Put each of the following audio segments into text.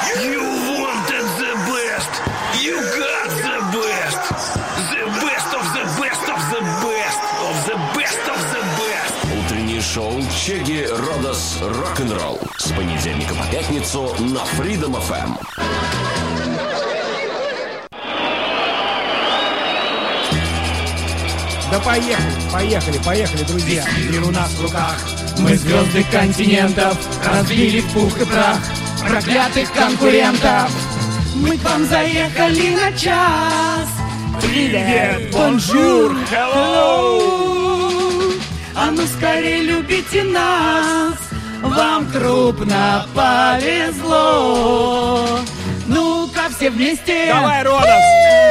You wanted the best. You got the best. The best of the best of the best of the best of the best. Утреннее шоу Чеги Родос Рок-н-ролл с понедельника по пятницу на Freedom FM. Да поехали, друзья. Мир у нас в руках. Мы звезды континентов разбили в пух и прах проклятых конкурентов. Мы к вам заехали на час. Привет, бонжур, hello. А ну скорее любите нас. Вам крупно повезло. Ну-ка все вместе. Давай, Родос!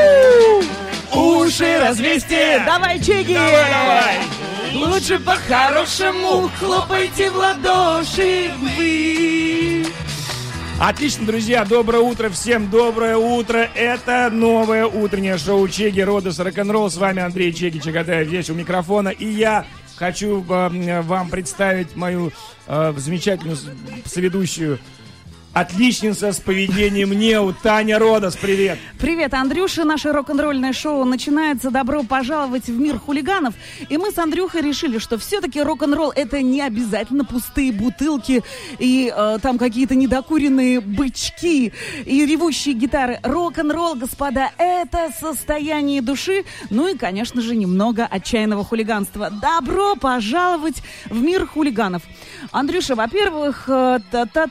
Уши развесьте. Давай, Чеги! Давай. Лучше по-хорошему хлопайте в ладоши вы. Отлично, друзья, доброе утро всем, доброе утро. Это новое утреннее шоу Чеги Родос Рок-н-ролл. С вами Андрей Чеги Чагатаев здесь у микрофона. И я хочу вам представить мою замечательную соведущую, отличница с поведением Неу, Таня Родос, привет! Привет, Андрюша, наше рок-н-ролльное шоу начинается. Добро пожаловать в мир хулиганов. И мы с Андрюхой решили, что все-таки рок-н-ролл это не обязательно пустые бутылки и там какие-то недокуренные бычки и ревущие гитары. Рок-н-ролл, господа, это состояние души, ну и, конечно же, немного отчаянного хулиганства. Добро пожаловать в мир хулиганов. Андрюша, во-первых, Дай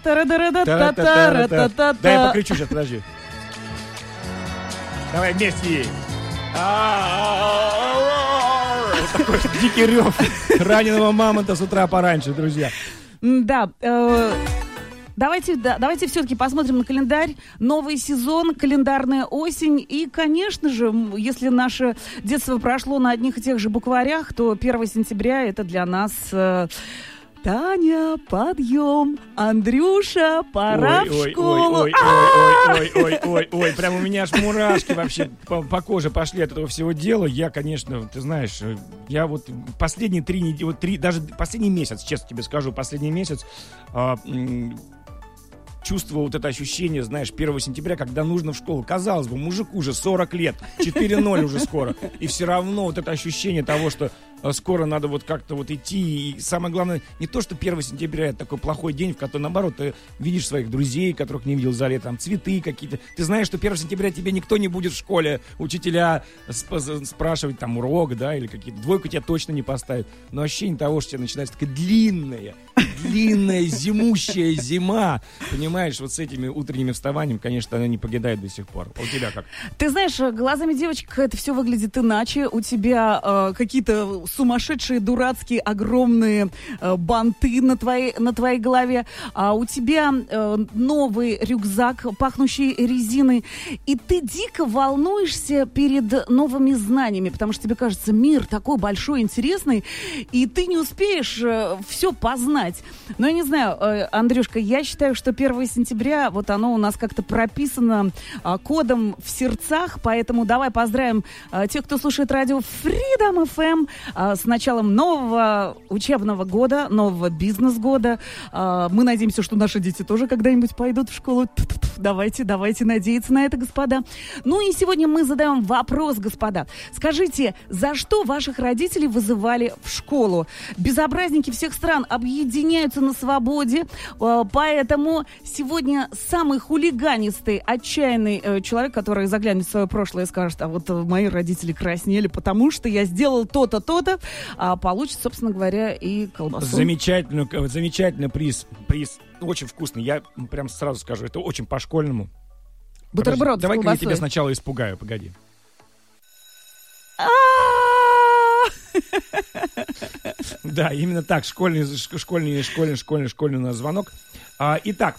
я покричу сейчас, подожди. Давай вместе ей. Вот такой дикий рев раненого мамонта с утра пораньше, друзья. Да, давайте все-таки посмотрим на календарь. Новый сезон, календарная осень. И, конечно же, если наше детство прошло на одних и тех же букварях, то 1 сентября это для нас... Таня, подъем, Андрюша, пора в школу. Ой, прям у меня аж мурашки вообще по коже пошли от этого всего дела. Я, конечно, ты знаешь, я вот последние 3 недели, даже последний месяц, честно тебе скажу, последний месяц чувствовал вот это ощущение, знаешь, 1 сентября, когда нужно в школу. Казалось бы, мужику уже 40 лет, 4-0 уже скоро. И все равно вот это ощущение того, что скоро надо вот как-то вот идти. И самое главное, не то, что 1 сентября это такой плохой день, в который, наоборот, ты видишь своих друзей, которых не видел за лето, там цветы какие-то. Ты знаешь, что 1 сентября тебе никто не будет в школе, учителя спрашивать там урок, да, или какие-то двойку тебя точно не поставят. Но ощущение того, что тебе начинается такая длинная зимущая зима. Понимаешь, вот с этими утренними вставаниями, конечно, она не покидает до сих пор. А у тебя как? Ты знаешь, глазами девочек это все выглядит иначе. У тебя какие-то сумасшедшие, дурацкие, огромные банты на твоей голове. А у тебя новый рюкзак, пахнущий резиной. И ты дико волнуешься перед новыми знаниями, потому что тебе кажется, мир такой большой, интересный, и ты не успеешь все познать. Но я не знаю, Андрюшка, я считаю, что 1 сентября, вот оно у нас как-то прописано кодом в сердцах, поэтому давай поздравим тех, кто слушает радио Freedom FM с началом нового учебного года, нового бизнес-года. Мы надеемся, что наши дети тоже когда-нибудь пойдут в школу. Давайте надеяться на это, господа. Ну и сегодня мы задаем вопрос, господа. Скажите, за что ваших родителей вызывали в школу? Безобразники всех стран объединяются на свободе, поэтому сегодня самый хулиганистый, отчаянный человек, который заглянет в свое прошлое и скажет, а вот мои родители краснели, потому что я сделал то-то, то-то, получит, собственно говоря, и колбасу. Замечательный приз. Очень вкусный. Я прям сразу скажу, это очень по-школьному. Бутерброд с колбасой. Давай-ка я тебя сначала испугаю, погоди. Да, именно так. Школьный у нас звонок. Итак,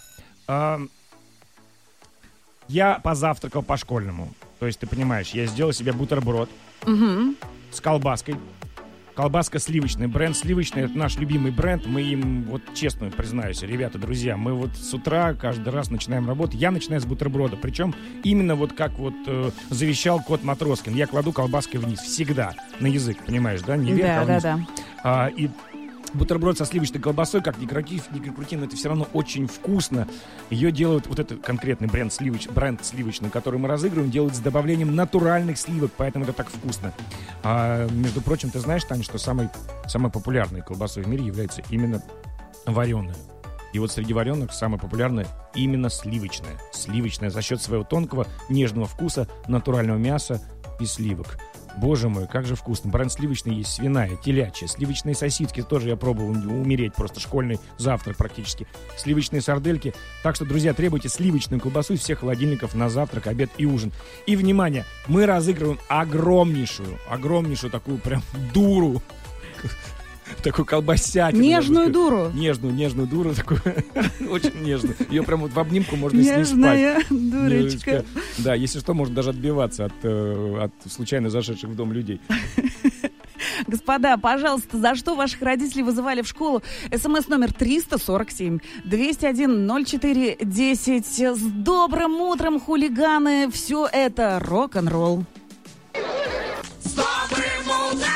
я позавтракал по-школьному. То есть, ты понимаешь, я сделал себе бутерброд с колбаской. Колбаска сливочная, бренд сливочный, это наш любимый бренд. Мы им, вот честно признаюсь, ребята, друзья, мы вот с утра каждый раз начинаем работу. Я начинаю с бутерброда, причем именно вот как вот завещал кот Матроскин. Я кладу колбаской вниз, всегда, на язык, понимаешь, да? Не вверх, а вниз. Да. И Бутерброд со сливочной колбасой, как ни крути, но это все равно очень вкусно. Ее делают, вот этот конкретный бренд сливочный, который мы разыгрываем, делают с добавлением натуральных сливок, поэтому это так вкусно. А, между прочим, ты знаешь, Таня, что самой популярной колбасой в мире является именно вареная. И вот среди вареных самая популярная именно сливочная. Сливочная за счет своего тонкого, нежного вкуса, натурального мяса и сливок. Боже мой, как же вкусно. Бренд сливочный есть, свиная, телячья, сливочные сосиски тоже я пробовал умереть, просто школьный завтрак практически. Сливочные сардельки. Так что, друзья, требуйте сливочную колбасу из всех холодильников на завтрак, обед и ужин. И, внимание, мы разыгрываем огромнейшую такую прям дуру. Такую колбасятину. Нежную дуру. Нежную дуру, такую, очень нежную. Ее прям вот в обнимку можно с ней спать. Нежная дурочка. Да, если что, можно даже отбиваться от случайно зашедших в дом людей. Господа, пожалуйста, за что ваших родителей вызывали в школу? СМС номер 347 201 04 10. С добрым утром, хулиганы. Все это рок-н-ролл. С добрым утром!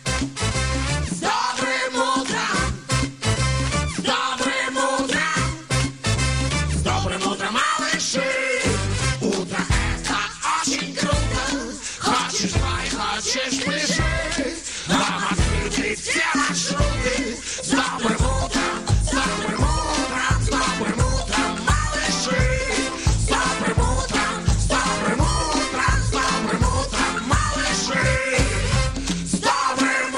Хочешь пляши, нам открыты все маршруты. С добрым утром, малыши. С добрым утром, малыши. С добрым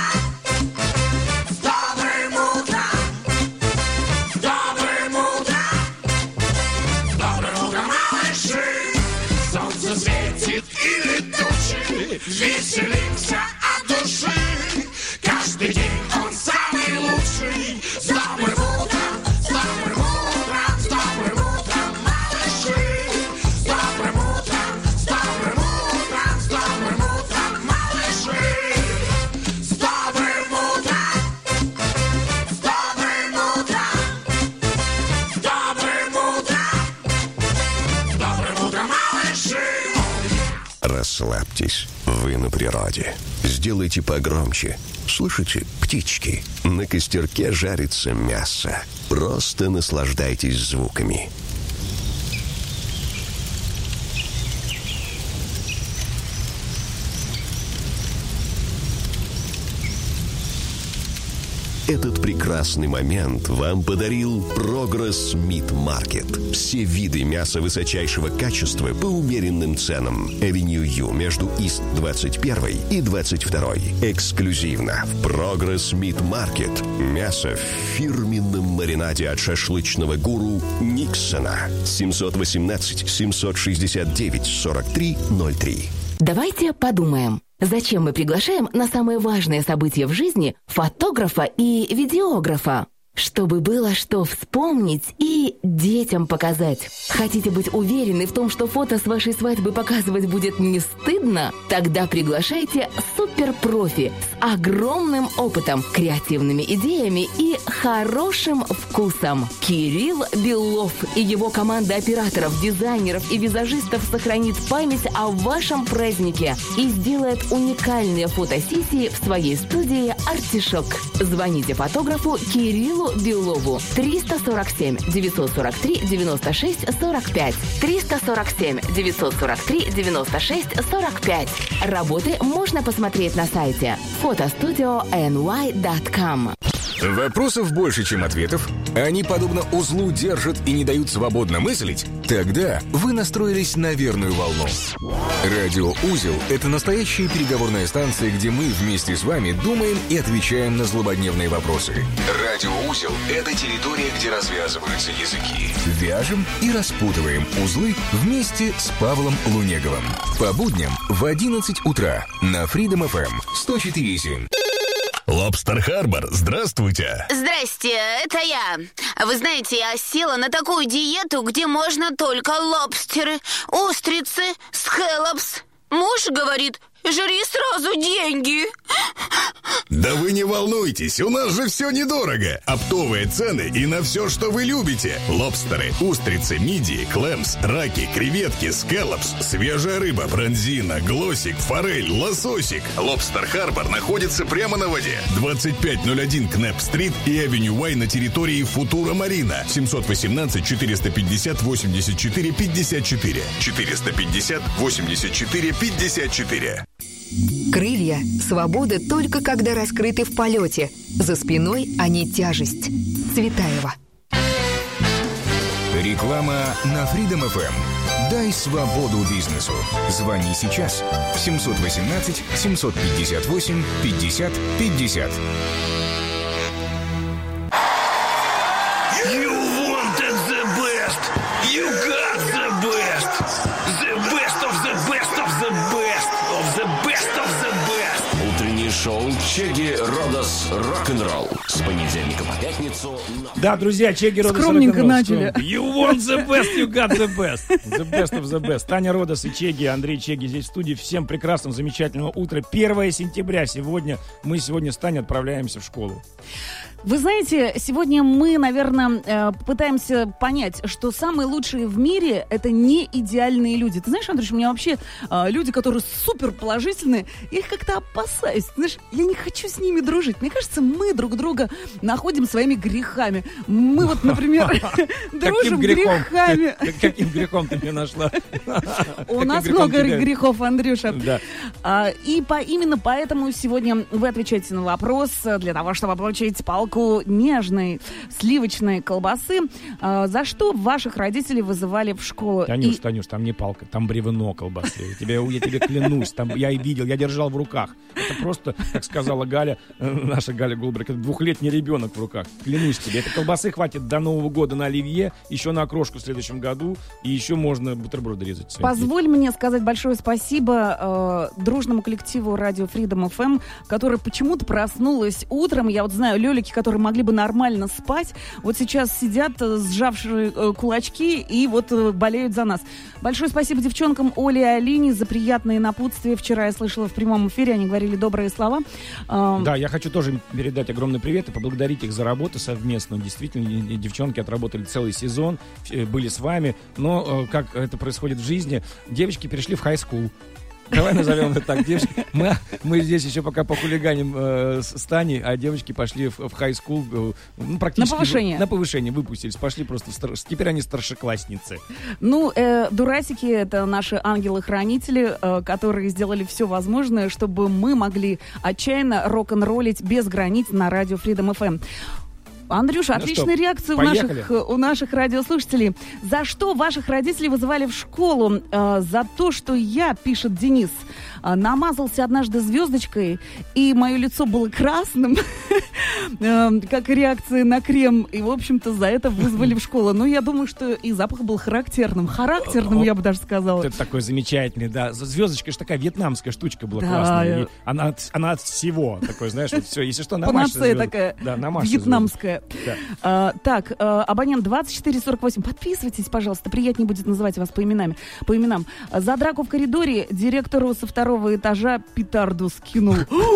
утром, малыши. Солнце светит или тучи, веселимся от души. Каждый день он самый лучший. С добрым утром, малыши. С добрым утром, малыши. С добрым утром, малыши. Расслабьтесь, вы на природе. Сделайте погромче. Слышите, птички? На костерке жарится мясо. Просто наслаждайтесь звуками. Этот прекрасный момент вам подарил Progress Meat Market. Все виды мяса высочайшего качества по умеренным ценам. Авеню Ю между Ист 21 и 22. Эксклюзивно в Progress Meat Market. Мясо в фирменном маринаде от шашлычного гуру Никсона. 718-769-4303. Давайте подумаем. Зачем мы приглашаем на самые важные события в жизни фотографа и видеографа? Чтобы было что вспомнить и детям показать. Хотите быть уверены в том, что фото с вашей свадьбы показывать будет не стыдно? Тогда приглашайте суперпрофи с огромным опытом, креативными идеями и хорошим вкусом. Кирилл Белов и его команда операторов, дизайнеров и визажистов сохранит память о вашем празднике и сделает уникальные фотосессии в своей студии «Артишок». Звоните фотографу Кириллу Белову 347 943 96 45 347 943 96 45. Работы можно посмотреть на сайте photostudioNY.com. Вопросов больше, чем ответов? Они, подобно узлу, держат и не дают свободно мыслить? Тогда вы настроились на верную волну. Радио «Узел» — это настоящая переговорная станция, где мы вместе с вами думаем и отвечаем на злободневные вопросы. Радио «Узел» — это территория, где развязываются языки. Вяжем и распутываем узлы вместе с Павлом Лунеговым. По будням в 11 утра на Freedom FM 104.7. Лобстер Харбор, здравствуйте. Здрасте, это я. Вы знаете, я села на такую диету, где можно только лобстеры, устрицы, скэллопс. Муж говорит, Жри сразу деньги. Да вы не волнуйтесь, у нас же все недорого. Оптовые цены и на все, что вы любите. Лобстеры, устрицы, мидии, клэмс, раки, креветки, скаллопс, свежая рыба, бронзина, глосик, форель, лососик. Лобстер Харбор находится прямо на воде. 2501 Кнэп-стрит и Авеню Уай на территории Футура Марина. 718 450 84 54. 450 84 54. Крылья свободы только когда раскрыты в полете. За спиной они тяжесть. Цветаева. Реклама на Freedom FM. Дай свободу бизнесу. Звони сейчас. 718 758 50 50. You wanted the best. You got the best. The best of the best of the best of the best of the best. Утреннее шоу Чеги Родос Рок-н-ролл. С понедельника по пятницу. Да, друзья, Чеги Родос Скромненько Рок-н-ролл. начали. You want the best, you got the best. The best of the best. Таня Родос и Чеги, Андрей Чеги здесь в студии. Всем прекрасного, замечательного утра. 1 сентября мы сегодня с Таней отправляемся в школу. Вы знаете, сегодня мы, наверное, пытаемся понять, что самые лучшие в мире — это не идеальные люди. Ты знаешь, Андрюш, у меня вообще люди, которые супер положительные, я их как-то опасаюсь. Ты знаешь, я не хочу с ними дружить. Мне кажется, мы друг друга находим своими грехами. Мы вот, например, дружим грехами. Каким грехом ты меня нашла? У нас много грехов, Андрюша. И именно поэтому сегодня вы отвечаете на вопрос для того, чтобы получить палку нежной сливочной колбасы. За что ваших родителей вызывали в школу? Танюш, там не палка, там бревно колбасы. Я тебе клянусь, там я и видел, я держал в руках. Это просто, как сказала Галя, наша Галя Голбрик, это 2-летний ребенок в руках. Клянусь тебе, этой колбасы хватит до Нового года на оливье, еще на окрошку в следующем году, и еще можно бутерброды резать. Позволь мне сказать большое спасибо дружному коллективу радио Freedom FM, которое почему-то проснулось утром. Я вот знаю, лёлики, которые могли бы нормально спать, вот сейчас сидят, сжавшие кулачки, и вот болеют за нас. Большое спасибо девчонкам Оле и Алине за приятные напутствия. Вчера я слышала в прямом эфире, они говорили добрые слова. Да, я хочу тоже передать огромный привет и поблагодарить их за работу совместную. Действительно, девчонки отработали целый сезон, были с вами, но, как это происходит в жизни, девочки перешли в хай-скул. Давай назовем это так. Девочки, мы здесь еще пока похулиганим с Таней, а девочки пошли в хай-скул, практически... На повышение выпустились. Пошли просто... Теперь они старшеклассницы. Дурасики — это наши ангелы-хранители, которые сделали все возможное, чтобы мы могли отчаянно рок-н-роллить без границ на радио Freedom FM. Андрюша, отличная реакция у наших радиослушателей. За что ваших родителей вызывали в школу? За то, что я, пишет Денис, намазался однажды звездочкой, и мое лицо было красным, как реакция на крем, и, в общем-то, за это вызвали в школу. Но я думаю, что и запах был характерным, я бы даже сказала. Это такой замечательный, да. Звездочка же такая вьетнамская штучка была классная. Она от всего, такой, знаешь, вот все, если что, намажь. Панацея такая, вьетнамская. Да. Так, абонент 2448. Подписывайтесь, пожалуйста. Приятнее будет называть вас по именам. За драку в коридоре директору со 2-го этажа петарду скинул.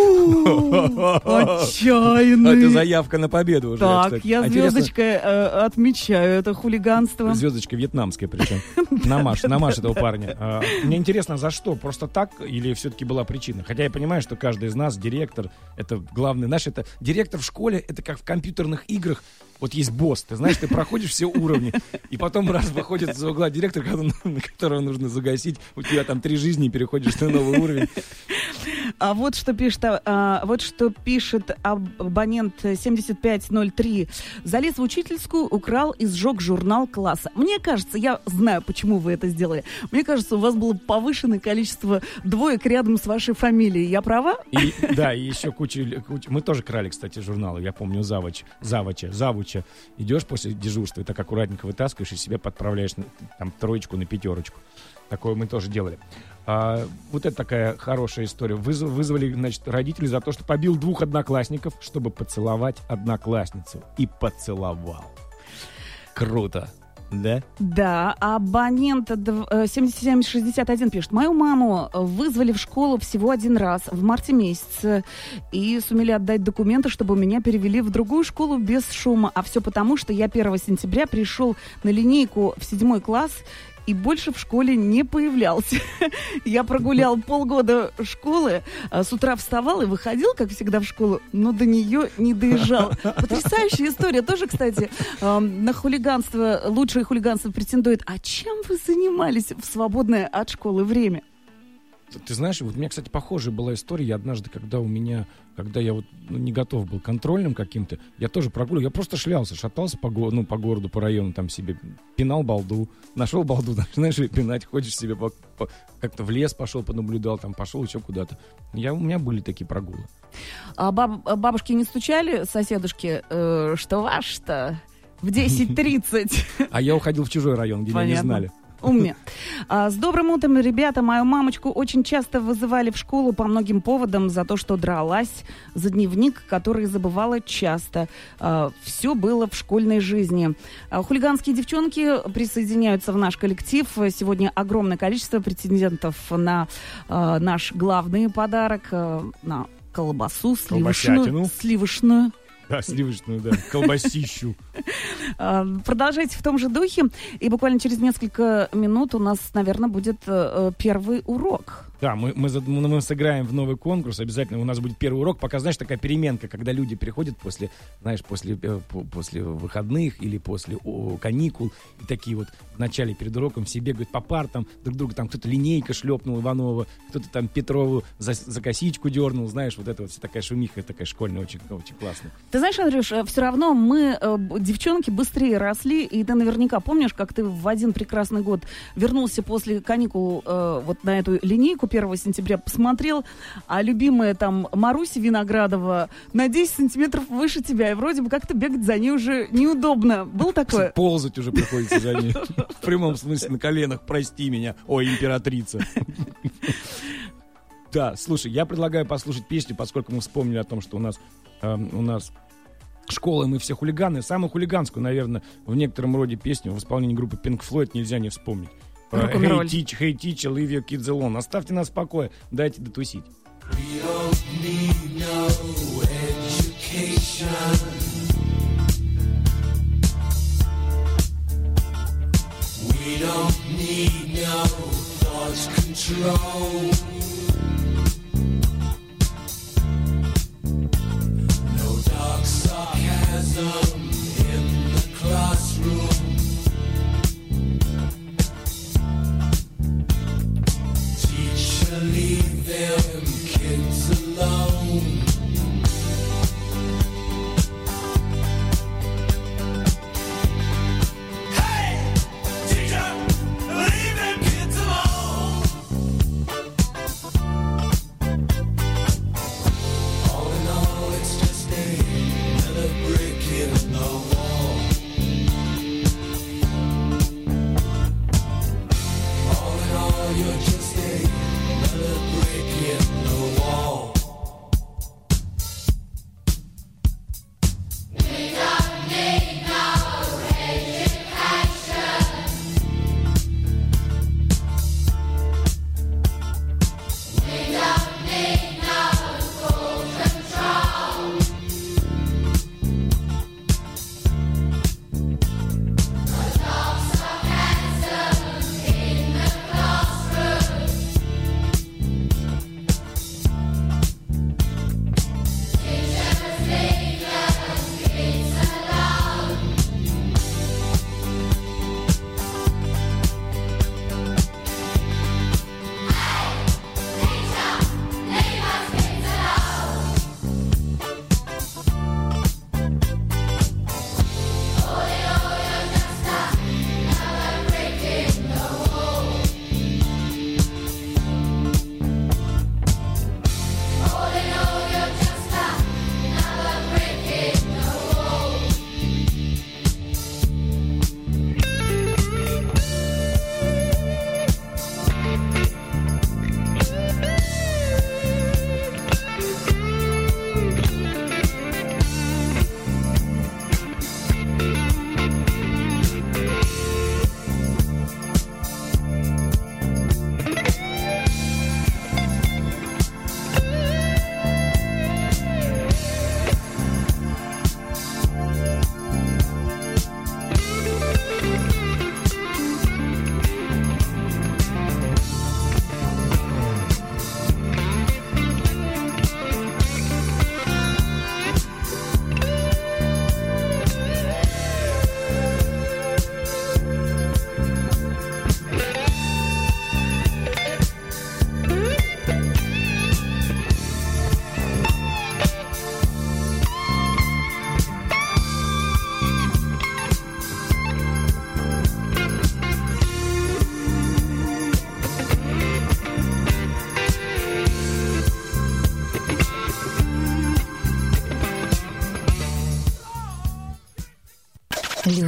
Отчаянный. Это заявка на победу уже. Так, я звездочкой отмечаю это хулиганство. Звездочка вьетнамская причем. Намажь этого парня. Мне интересно, за что? Просто так или все-таки была причина? Хотя я понимаю, что каждый из нас директор, это главный наш, это директор в школе, это как в компьютерных играх. Вот есть босс, ты знаешь, ты проходишь все уровни, и потом раз выходит из-за угла директор, которого нужно загасить, у тебя там 3 жизни, и переходишь на новый уровень. А вот что пишет абонент 7503. Залез в учительскую, украл и сжег журнал класса. Мне кажется, я знаю, почему вы это сделали. Мне кажется, у вас было повышенное количество двоек рядом с вашей фамилией. Я права? И еще куча. Мы тоже крали, кстати, журналы. Я помню, завуча. Идешь после дежурства и так аккуратненько вытаскиваешь и себе подправляешь там 3 на 5. Такое мы тоже делали. Вот это такая хорошая история. Вызвали, значит, родителей за то, что побил 2 одноклассников, чтобы поцеловать одноклассницу. И поцеловал. Круто. Да? Да, абонент 7761 пишет. Мою маму вызвали в школу всего один раз в марте месяце и сумели отдать документы, чтобы меня перевели в другую школу без шума. А все потому, что я 1 сентября пришел на линейку в 7 класс и больше в школе не появлялся. Я прогулял полгода школы, с утра вставал и выходил, как всегда, в школу, но до нее не доезжал. Потрясающая история. Тоже, кстати, на хулиганство, лучшее хулиганство претендует. А чем вы занимались в свободное от школы время? Ты знаешь, вот у меня, кстати, похожая была история. Я однажды, когда я вот не готов был контрольным каким-то, я тоже прогуливал, я просто шлялся, шатался по городу, по району, там себе пинал балду, нашел балду, начинаешь ее пинать, ходишь себе как-то в лес пошел, понаблюдал, там пошел еще куда-то. У меня были такие прогулы. А бабушки не стучали, соседушки, что ваш-то в 10:30? А я уходил в чужой район, где меня не знали. Умные. С добрым утром, ребята. Мою мамочку очень часто вызывали в школу по многим поводам за то, что дралась за дневник, который забывала часто. Все было в школьной жизни. Хулиганские девчонки присоединяются в наш коллектив. Сегодня огромное количество претендентов на наш главный подарок, на колбасу сливочную. Да, сливочную, да, колбасищу. Продолжайте в том же духе. И буквально через несколько минут у нас, наверное, будет первый урок. Да, мы сыграем в новый конкурс. Обязательно у нас будет первый урок. Пока, знаешь, такая переменка, когда люди приходят после выходных или после каникул. И такие вот в начале перед уроком все бегают по партам. Друг друга там кто-то линейка шлепнул Иванова, кто-то там Петрову за косичку дернул. Знаешь, вот это вот вся такая шумиха, такая школьная, очень, очень классная. Ты знаешь, Андрюш, все равно мы, девчонки, быстрее росли. И ты наверняка помнишь, как ты в один прекрасный год вернулся после каникул вот на эту линейку 1 сентября, посмотрел, а любимая там Маруся Виноградова на 10 сантиметров выше тебя, и вроде бы как-то бегать за ней уже неудобно. Было такое? Ползать уже приходится за ней. В прямом смысле на коленах. Прости меня, ой, императрица. Да, слушай, я предлагаю послушать песню, поскольку мы вспомнили о том, что у нас школа, и мы все хулиганы. Самую хулиганскую, наверное, в некотором роде песню в исполнении группы Pink Floyd нельзя не вспомнить. Hey teacher, leave your kids alone. Оставьте нас в покое, дайте дотусить. We don't need no education. We don't need no thought control. No dark sarcasm in the classroom. Leave them kids alone. Hey, teacher, leave them kids alone.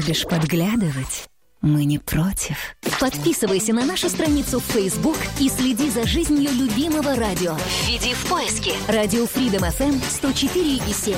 Любишь подглядывать? Мы не против. Подписывайся на нашу страницу в Facebook и следи за жизнью любимого радио. Введи в поиске «Радио Freedom FM» 104,7.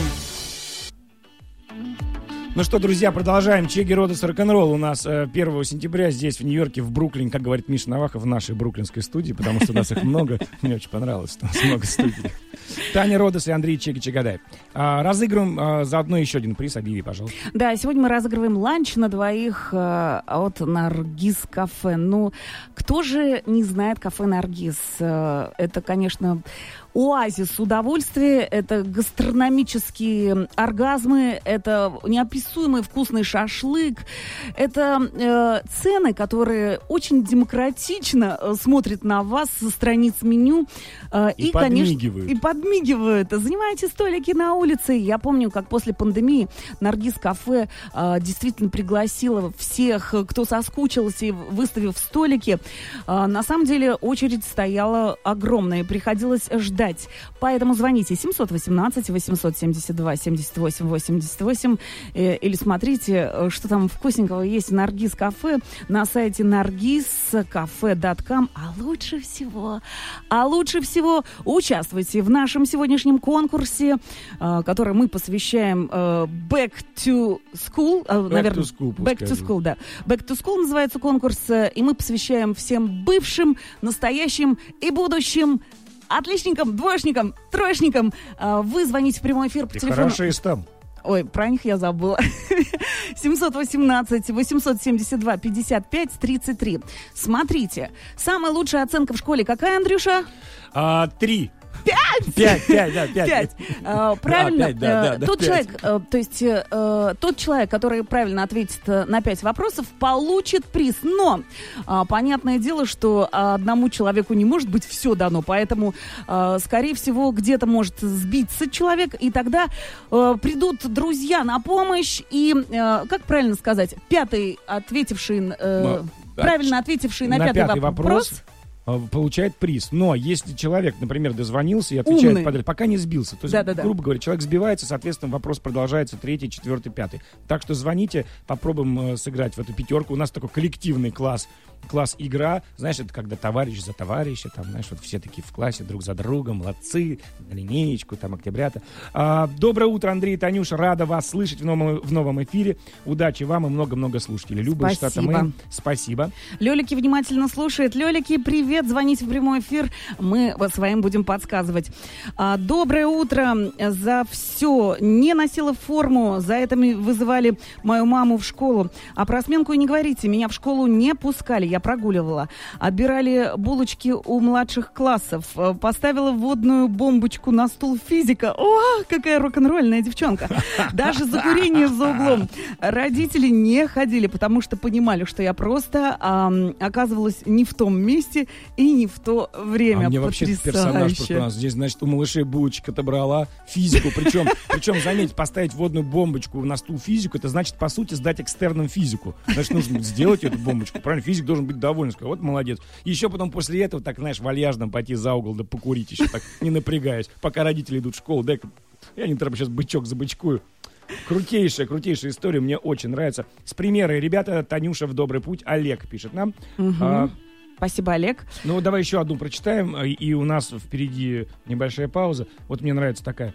Ну что, друзья, продолжаем. Чеги Родос рок-н-ролл у нас 1 сентября здесь, в Нью-Йорке, в Бруклине, как говорит Миша Навахов, в нашей бруклинской студии, потому что у нас их много. Мне очень понравилось, что у нас много студий. Таня Родос и Андрей Чеги Чагадай. Разыгрываем заодно еще один приз. Объяви, пожалуйста. Да, сегодня мы разыгрываем ланч на двоих от Наргиз кафе. Ну, кто же не знает кафе Наргиз? Это, конечно, оазис удовольствия, это гастрономические оргазмы, это неописуемый вкусный шашлык, это цены, которые очень демократично смотрят на вас со страниц меню. И подмигивают. Конечно, и подмигивают. Занимаете столики на улице. Я помню, как после пандемии Наргиз кафе действительно пригласила всех, кто соскучился, выставив столики. На самом деле очередь стояла огромная, приходилось ждать. Поэтому звоните 718-872-78-88 или смотрите, что там вкусненького есть в Наргиз кафе на сайте nargizcafe.com. А лучше всего участвуйте в нашем сегодняшнем конкурсе, который мы посвящаем Back to School. Наверное, Back to School, да. Back to School называется конкурс, и мы посвящаем всем бывшим, настоящим и будущим отличникам, двоечникам, троечникам. Вы звоните в прямой эфир по телефону. Хорошист там. Ой, про них я забыла. 718-872-55-33. Смотрите, самая лучшая оценка в школе какая, Андрюша? 3. 5! 5. Правильно. Тот человек, который правильно ответит на 5 вопросов, получит приз. Но понятное дело, что одному человеку не может быть все дано, поэтому, скорее всего, где-то может сбиться человек, и тогда придут друзья на помощь, и, как правильно сказать, правильно ответивший на пятый вопрос получает приз. Но если человек, например, дозвонился и отвечает подряд, пока не сбился, то есть, грубо говоря, человек сбивается, соответственно, вопрос продолжается 3, 4, 5. Так что звоните, попробуем сыграть в эту пятерку. У нас такой коллективный класс игра. Знаешь, это когда товарищ за товарища, там, знаешь, вот все такие в классе друг за другом, молодцы, на линеечку, там, октябрята. Доброе утро, Андрей и Танюша, рада вас слышать в новом эфире. Удачи вам и много-много слушателей. Люба из штата Мэн. Спасибо. Лёлики внимательно слушает. Лёлики, привет, звоните в прямой эфир, мы своим будем подсказывать. Доброе утро, за все. Не носила форму, за это вызывали мою маму в школу. А про сменку и не говорите, меня в школу не пускали, я прогуливала. Отбирали булочки у младших классов. Поставила водную бомбочку на стул физика. О, какая рок-н-ролльная девчонка. Даже за курение за углом. Родители не ходили, потому что понимали, что я просто оказывалась не в том месте и не в то время. А мне вообще персонаж просто у нас здесь, значит, у малышей булочек отобрала физику. Причем, заметь, поставить водную бомбочку на стул физику, это значит, по сути, сдать экстерном физику. Значит, нужно сделать эту бомбочку. Правильно, физик должен быть доволен. Сказать, вот молодец. Еще потом после этого, так, знаешь, вальяжно пойти за угол, да покурить еще, так, не напрягаясь. Пока родители идут в школу, дай-ка, я не трогаю, сейчас бычок забычкую. Крутейшая история, мне очень нравится. С примерой, ребята, Танюша в добрый путь. Олег пишет нам. Спасибо, Олег. Ну, давай еще одну прочитаем, и у нас впереди небольшая пауза. Вот мне нравится такая.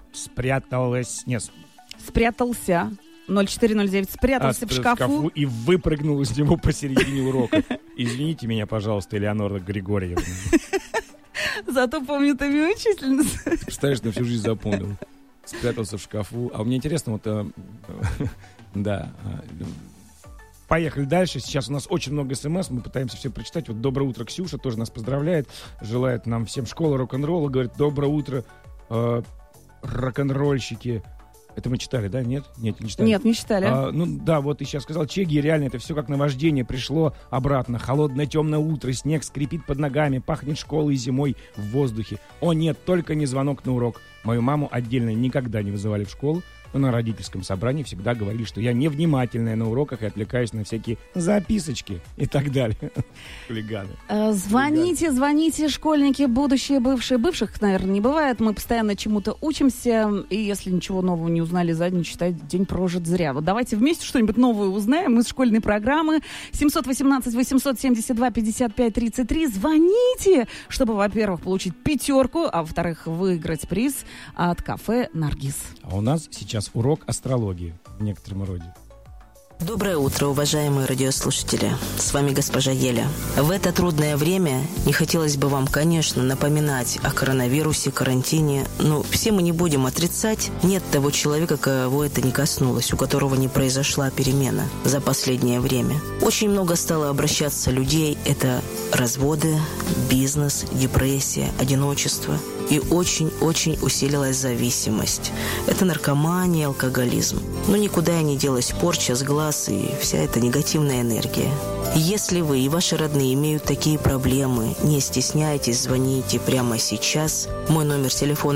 Спрятался. 0409 спрятался в шкафу и выпрыгнул из него посередине урока. Извините меня, пожалуйста, Элеонора Григорьевна. Зато помню твою учительницу. Представляешь, на всю жизнь запомнил. Спрятался в шкафу. А мне интересно, вот, да. Поехали дальше. Сейчас у нас очень много смс. Мы пытаемся все прочитать. Вот доброе утро, Ксюша тоже нас поздравляет. Желает нам всем школы рок-н-ролла. Говорит, доброе утро, рок-н-ролльщики. Это мы читали, да? Нет, не читали. Нет, не читали. Ну да, вот и сейчас сказал Чеги, реально это все как наваждение пришло обратно. Холодное темное утро, снег скрипит под ногами, пахнет школой зимой в воздухе. О нет, только не звонок на урок. Мою маму отдельно никогда не вызывали в школу. на родительском собрании всегда говорили, что я невнимательная на уроках и отвлекаюсь на всякие записочки и так далее. Хулиганы. Звоните, школьники, будущие, бывшие. Бывших, наверное, не бывает. Мы постоянно чему-то учимся. И если ничего нового не узнали за день, считайте, день прожит зря. Вот давайте вместе что-нибудь новое узнаем из школьной программы. 718-872-55-33. Звоните, чтобы, во-первых, получить 5, а во-вторых, выиграть приз от кафе «Наргиз». А у нас сейчас урок астрологии в некотором роде. Доброе утро, уважаемые радиослушатели. С вами госпожа Еля. В это трудное время не хотелось бы вам, конечно, напоминать о коронавирусе, карантине. Но все мы не будем отрицать, нет того человека, кого это не коснулось, у которого не произошла перемена за последнее время. Очень много стало обращаться людей. Это разводы, бизнес, депрессия, одиночество. И очень-очень усилилась зависимость. Это наркомания, алкоголизм. Но никуда не делась порча с глаз и вся эта негативная энергия. Если вы и ваши родные имеют такие проблемы, не стесняйтесь, звоните прямо сейчас. Мой номер телефона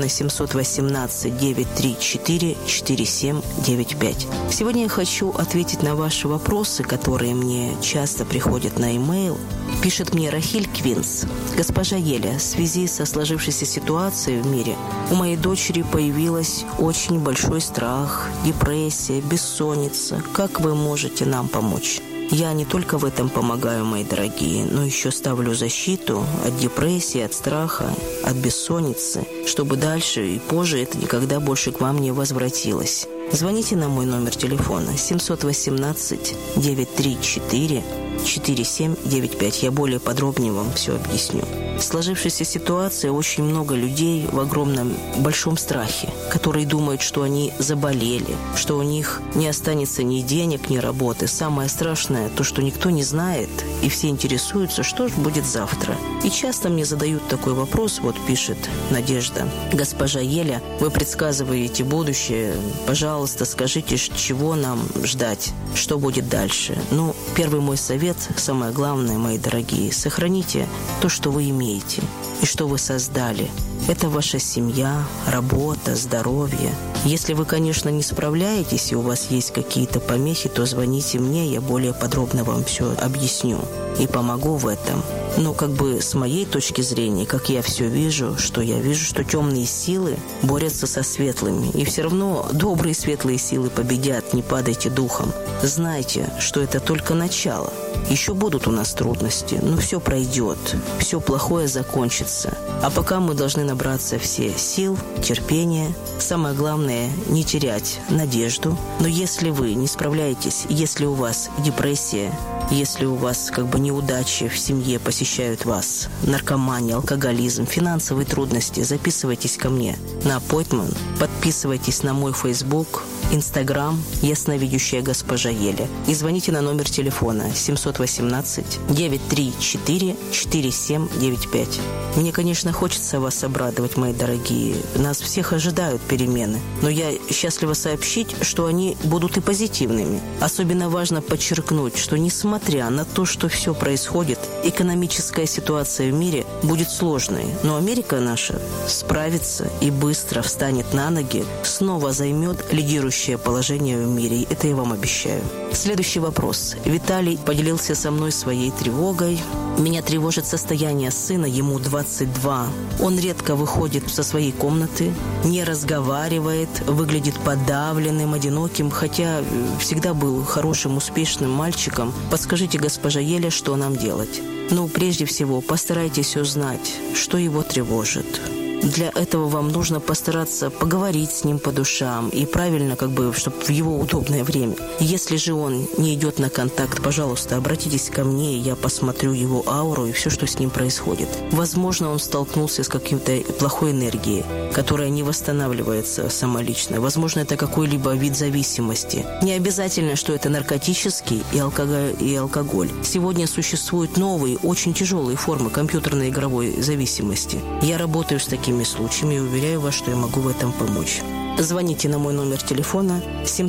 718-934-4795. Сегодня я хочу ответить на ваши вопросы, которые мне часто приходят на e-mail. Пишет мне Рахиль Квинс. Госпожа Еля, в связи со сложившейся ситуацией в мире у моей дочери появилась очень большой страх, депрессия, бессонница. Как вы можете нам помочь? Я не только в этом помогаю, мои дорогие, но еще ставлю защиту от депрессии, от страха, от бессонницы, чтобы дальше и позже это никогда больше к вам не возвратилось. Звоните на мой номер телефона 718-934-4795. Я более подробнее вам все объясню. В сложившейся ситуации очень много людей в огромном, большом страхе, которые думают, что они заболели, что у них не останется ни денег, ни работы. Самое страшное, то, что никто не знает, и все интересуются, что же будет завтра. И часто мне задают такой вопрос, вот пишет Надежда. Госпожа Еля, вы предсказываете будущее, пожалуйста, скажите, чего нам ждать, что будет дальше. Ну, первый мой совет, самое главное, мои дорогие, сохраните то, что вы имеете и что вы создали. Это ваша семья, работа, здоровье. Если вы, конечно, не справляетесь и у вас есть какие-то помехи, то звоните мне, я более подробно вам все объясню и помогу в этом. Но как бы с моей точки зрения, как я все вижу, что темные силы борются со светлыми. И все равно добрые светлые силы победят, не падайте духом. Знайте, что это только начало. Еще будут у нас трудности, но все пройдет, все плохое закончится. А пока мы должны набраться все сил, терпения. Самое главное, не терять надежду. Но если вы не справляетесь, если у вас депрессия, если у вас как бы неудачи в семье посещают вас, наркомания, алкоголизм, финансовые трудности, записывайтесь ко мне на appointment, подписывайтесь на мой Facebook, Instagram, ясновидящая госпожа Еля, и звоните на номер телефона 718-934-4795. Мне, конечно, хочется вас обрадовать, мои дорогие. Нас всех ожидают перемены, но я счастлива сообщить, что они будут и позитивными. Особенно важно подчеркнуть, что несмотря на то, что все происходит, экономическая ситуация в мире будет сложной, но Америка наша справится и быстро встанет на ноги, снова займет лидирующее положение в мире. Это я вам обещаю. Следующий вопрос. Виталий поделился со мной своей тревогой. Меня тревожит состояние сына, ему 22. Он редко выходит со своей комнаты, не разговаривает, выглядит подавленным, одиноким, хотя всегда был хорошим, успешным мальчиком. Подскажите, госпожа Еля, что нам делать? Ну, прежде всего, постарайтесь узнать, что его тревожит. Для этого вам нужно постараться поговорить с ним по душам и правильно, чтобы в его удобное время. Если же он не идет на контакт, пожалуйста, обратитесь ко мне, и я посмотрю его ауру и все, что с ним происходит. Возможно, он столкнулся с какой-то плохой энергией, которая не восстанавливается самолично. Возможно, это какой-либо вид зависимости. Не обязательно, что это наркотический и алкоголь. Сегодня существуют новые, очень тяжелые формы компьютерной игровой зависимости. Я работаю с такими такими случаями и уверяю вас, что я могу в этом помочь. Звоните на мой номер телефона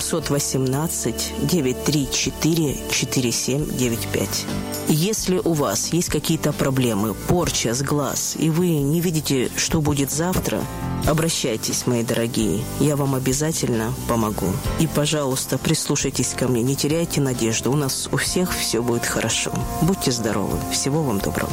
718-934-4795. Если у вас есть какие-то проблемы, порча с глаз, и вы не видите, что будет завтра, обращайтесь, мои дорогие. Я вам обязательно помогу. И, пожалуйста, прислушайтесь ко мне, не теряйте надежду. У нас у всех все будет хорошо. Будьте здоровы. Всего вам доброго.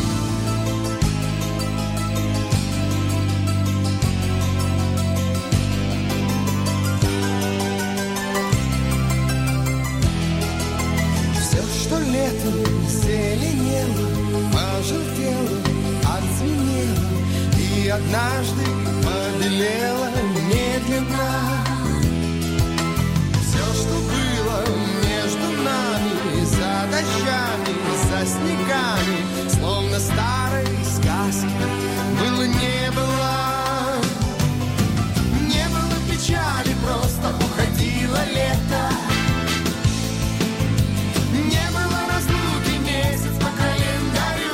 Однажды побелела медленно. Все, что было между нами, за дождями, за снегами, словно старой сказки, было не было. Не было печали, просто уходило лето. Не было разлуки, месяц по календарю.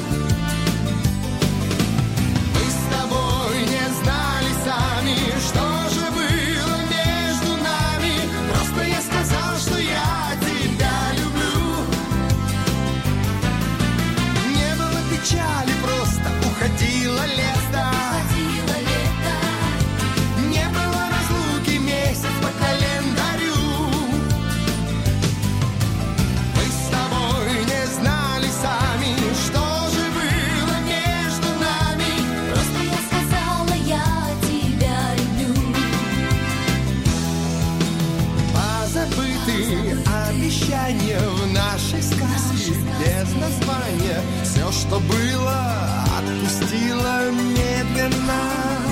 Что же было между нами? Просто я сказал, что я тебя люблю. Не было печали, просто уходило лето. Не было разлуки, месяц по календарю. Мы с тобой не знали сами, что же было между нами. Просто я сказала, я забытые обещания в нашей сказке без названия. Все, что было, отпустило медленно.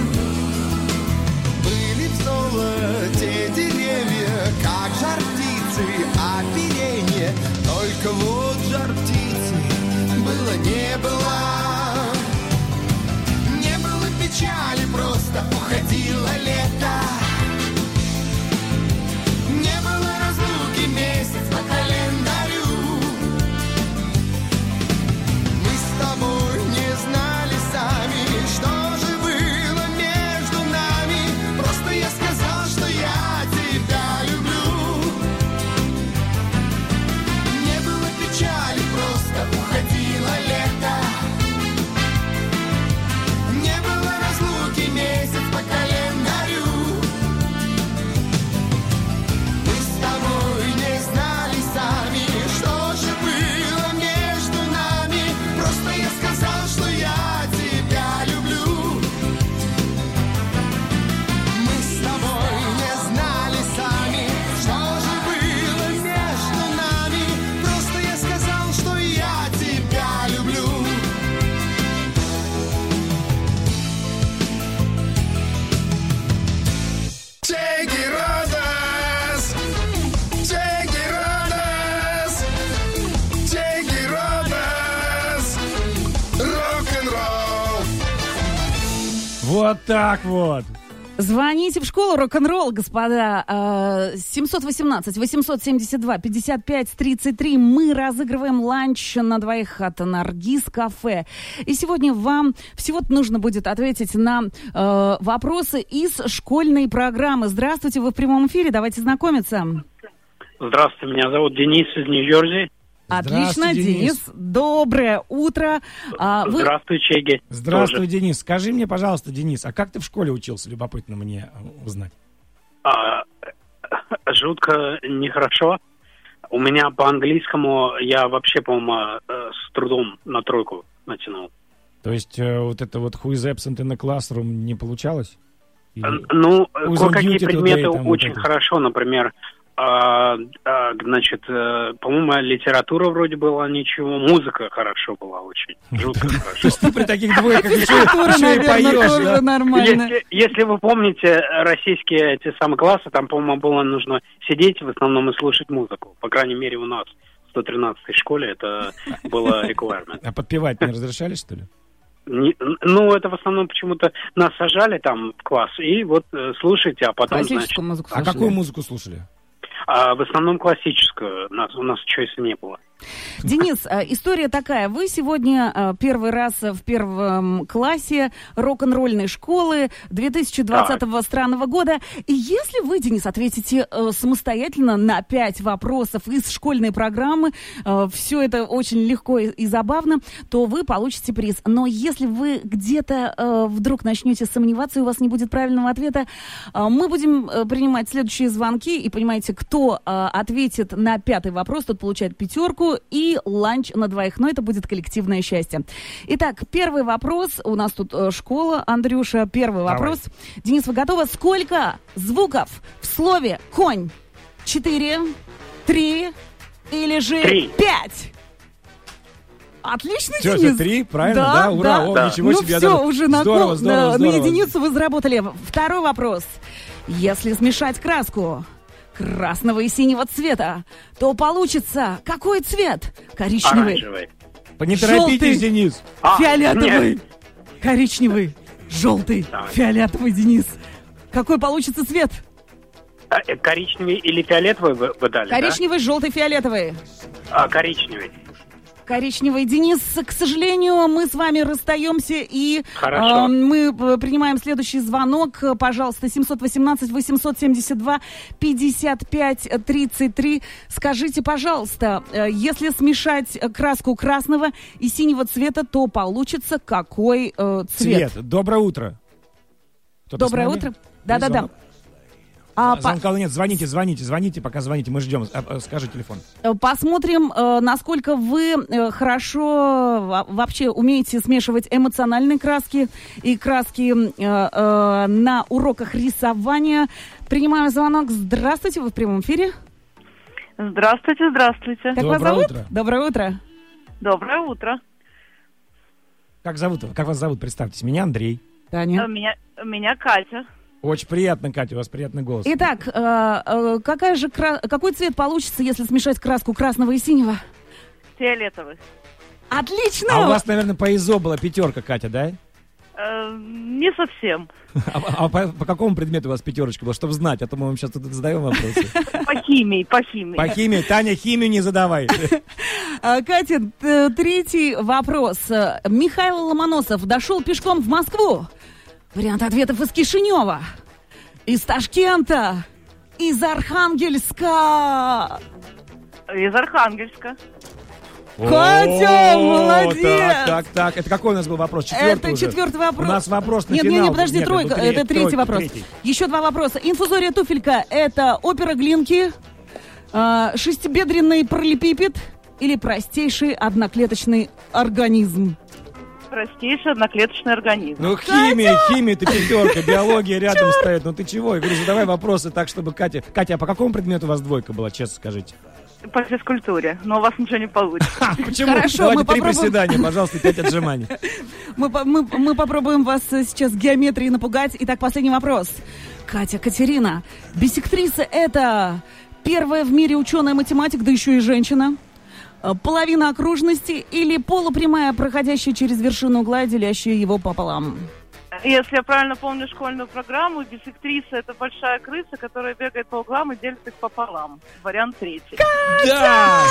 Были в золоте деревья, как жар птицы, оперение. Только вот жар птицы было не было. Не было печали, просто уходило лето. Месяц по календарю. Мы с тобой не знали сами, что же было между нами. Просто я сказал, что я тебя люблю. Не было печали, просто уходило лето. Не было разлуки, месяц по календарю. Мы с тобой не знали сами, что же было между нами. Просто я сказал, что я тебя люблю. Мы с тобой не знали сами, что же было между нами. Просто я сказал, что я тебя люблю. Take it on us. Take it on us. Take it on us. Рок-н-ролл. Вот так вот. Звоните в школу рок-н-ролл, господа. 718-872-55-33. Мы разыгрываем ланч на двоих от Наргиз кафе. И сегодня вам всего-то нужно будет ответить на вопросы из школьной программы. Здравствуйте, вы в прямом эфире. Давайте знакомиться. Здравствуйте, меня зовут Денис из Нью-Джерси. Отлично, Денис. Доброе утро. Здравствуй, Чеги. Здравствуй, тоже. Денис. Скажи мне, пожалуйста, Денис, а как ты в школе учился? Любопытно мне узнать. Жутко нехорошо. У меня по английскому я вообще, по-моему, с трудом на тройку натянул. То есть вот это вот who is absent in the classroom не получалось? Ну, кое-какие предметы очень хорошо, например, значит, по-моему, литература вроде была ничего, музыка хорошо была очень, жутко хорошо. То есть ты при таких двойках еще и поешь, нормально. Если вы помните российские эти самые классы, там, по-моему, было нужно сидеть в основном и слушать музыку. По крайней мере, у нас в 113-й школе это было requirement. А подпевать не разрешали, что ли? Ну, это в основном почему-то нас сажали там в класс, и вот слушайте, а потом, классическую музыку слушали. А какую музыку слушали? В основном классическую. У нас choice не было. Денис, история такая. Вы сегодня первый раз в первом классе рок-н-ролльной школы 2020 странного года. И если вы, Денис, ответите самостоятельно на 5 вопросов из школьной программы, все это очень легко и забавно, то вы получите приз. Но если вы где-то вдруг начнете сомневаться, и у вас не будет правильного ответа, мы будем принимать следующие звонки. И понимаете, кто ответит на 5-й вопрос, тот получает 5 и ланч на 2. Но это будет коллективное счастье. Итак, первый вопрос. У нас тут школа, Андрюша. Первый вопрос. Денис, вы готовы? Сколько звуков в слове «конь»? 4, 3 или же 3. 5? Отлично, Все, Денис. 3, правильно? Да, ура, да. о, ничего себе. Все, уже здорово. на единицу вы заработали. Второй вопрос. Если смешать краску красного и синего цвета, то получится какой цвет? Коричневый. Оранжевый. Не торопитесь, Денис. Фиолетовый. Нет. Коричневый. Желтый. Фиолетовый, Денис. Какой получится цвет? Коричневый или фиолетовый вы дали, коричневый, желтый, фиолетовый. Коричневый. Коричневый. Денис, к сожалению, мы с вами расстаемся, и мы принимаем следующий звонок. Пожалуйста, 718-872-55-33. Скажите, пожалуйста, если смешать краску красного и синего цвета, то получится какой цвет? Доброе утро. Доброе утро. Да-да-да. Звонка нет, звоните, пока звоните, мы ждем. Скажи телефон. Посмотрим, насколько вы хорошо вообще умеете смешивать эмоциональные краски и краски на уроках рисования. Принимаю звонок. Здравствуйте, вы в прямом эфире. Здравствуйте. Как вас зовут? Доброе утро. Доброе утро. Как вас зовут? Представьтесь. Меня Андрей. Таня. Меня Катя. Очень приятно, Катя, у вас приятный голос. Итак, какой цвет получится, если смешать краску красного и синего? Фиолетовый. Отлично! А у вас, наверное, по ИЗО была 5, Катя, да? Не совсем. А по какому предмету у вас 5 была, чтобы знать? А то мы вам сейчас тут задаем вопросы. По химии. По химии. Таня, химию не задавай. Катя, 3-й вопрос. Михаил Ломоносов дошел пешком в Москву. Вариант ответов из Кишинева, из Ташкента, из Архангельска. Из Архангельска. Катя, молодец! Так. Это какой у нас был вопрос? 4-й Это уже? 4-й вопрос. У нас вопрос на финал. Нет, подожди, 3-й. Это 3-й вопрос. Еще 2 вопроса. Инфузория туфелька – это опера Глинки, шестибедренный параллелепипед или простейший одноклеточный организм? Простейший одноклеточный организм. Ну, химия, ты 5, биология рядом стоит. Ну ты чего? Я говорю, задавай вопросы так, чтобы Катя... Катя, а по какому предмету у вас 2 была, честно скажите? По физкультуре, но у вас ничего не получится. Почему? Хорошо, давайте мы 3 попробуем. приседания, пожалуйста, 5 отжиманий. Мы попробуем вас сейчас геометрией напугать. Итак, последний вопрос. Катерина, биссектриса – это первая в мире ученая-математик, да еще и женщина? Половина окружности или полупрямая, проходящая через вершину угла, делящая его пополам? Если я правильно помню школьную программу, биссектриса – это большая крыса, которая бегает по углам и делит их пополам. Вариант 3. Да!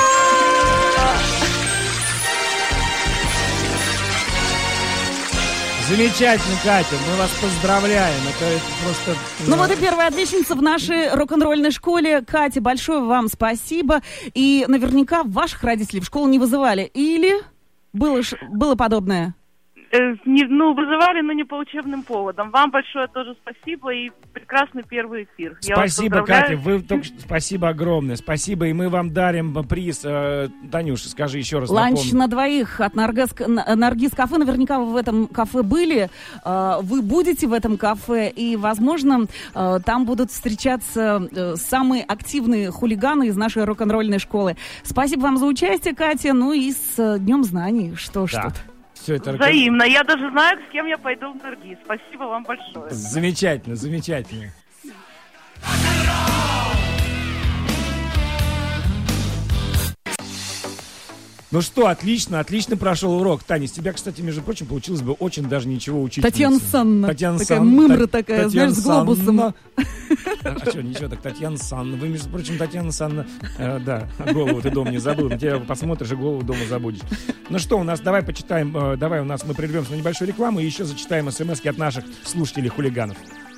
Замечательно, Катя, мы вас поздравляем. Это просто... Ну вот и первая отличница в нашей рок-н-ролльной школе. Катя, большое вам спасибо. И наверняка ваших родителей в школу не вызывали. Или было подобное? Вызывали, но не по учебным поводам. Вам большое тоже спасибо и прекрасный первый эфир. Спасибо, Катя, спасибо огромное. Спасибо, и мы вам дарим приз. Танюша, скажи еще раз. Ланч на 2 от Наргиз кафе. Наверняка вы в этом кафе были. Вы будете в этом кафе, и, возможно, там будут встречаться самые активные хулиганы из нашей рок-н-ролльной школы. Спасибо вам за участие, Катя. Ну и с Днем знаний. Что ж тут. Все это... Взаимно. Я даже знаю, с кем я пойду в Наргиз. Спасибо вам большое. Замечательно, замечательно. Ну что, отлично прошел урок. Таня, с тебя, кстати, между прочим, получилось бы очень даже ничего учительница. Татьяна Санна. Такая Санна. Мымра такая, Татьяна, знаешь, с глобусом. А что, ничего, так Татьяна Санна. Вы, между прочим, Татьяна Санна, да, голову ты дома не забыл. На тебя посмотришь и голову дома забудешь. Ну что, у нас, давай почитаем, мы прервемся на небольшую рекламу и еще зачитаем смс-ки от наших слушателей-хулиганов.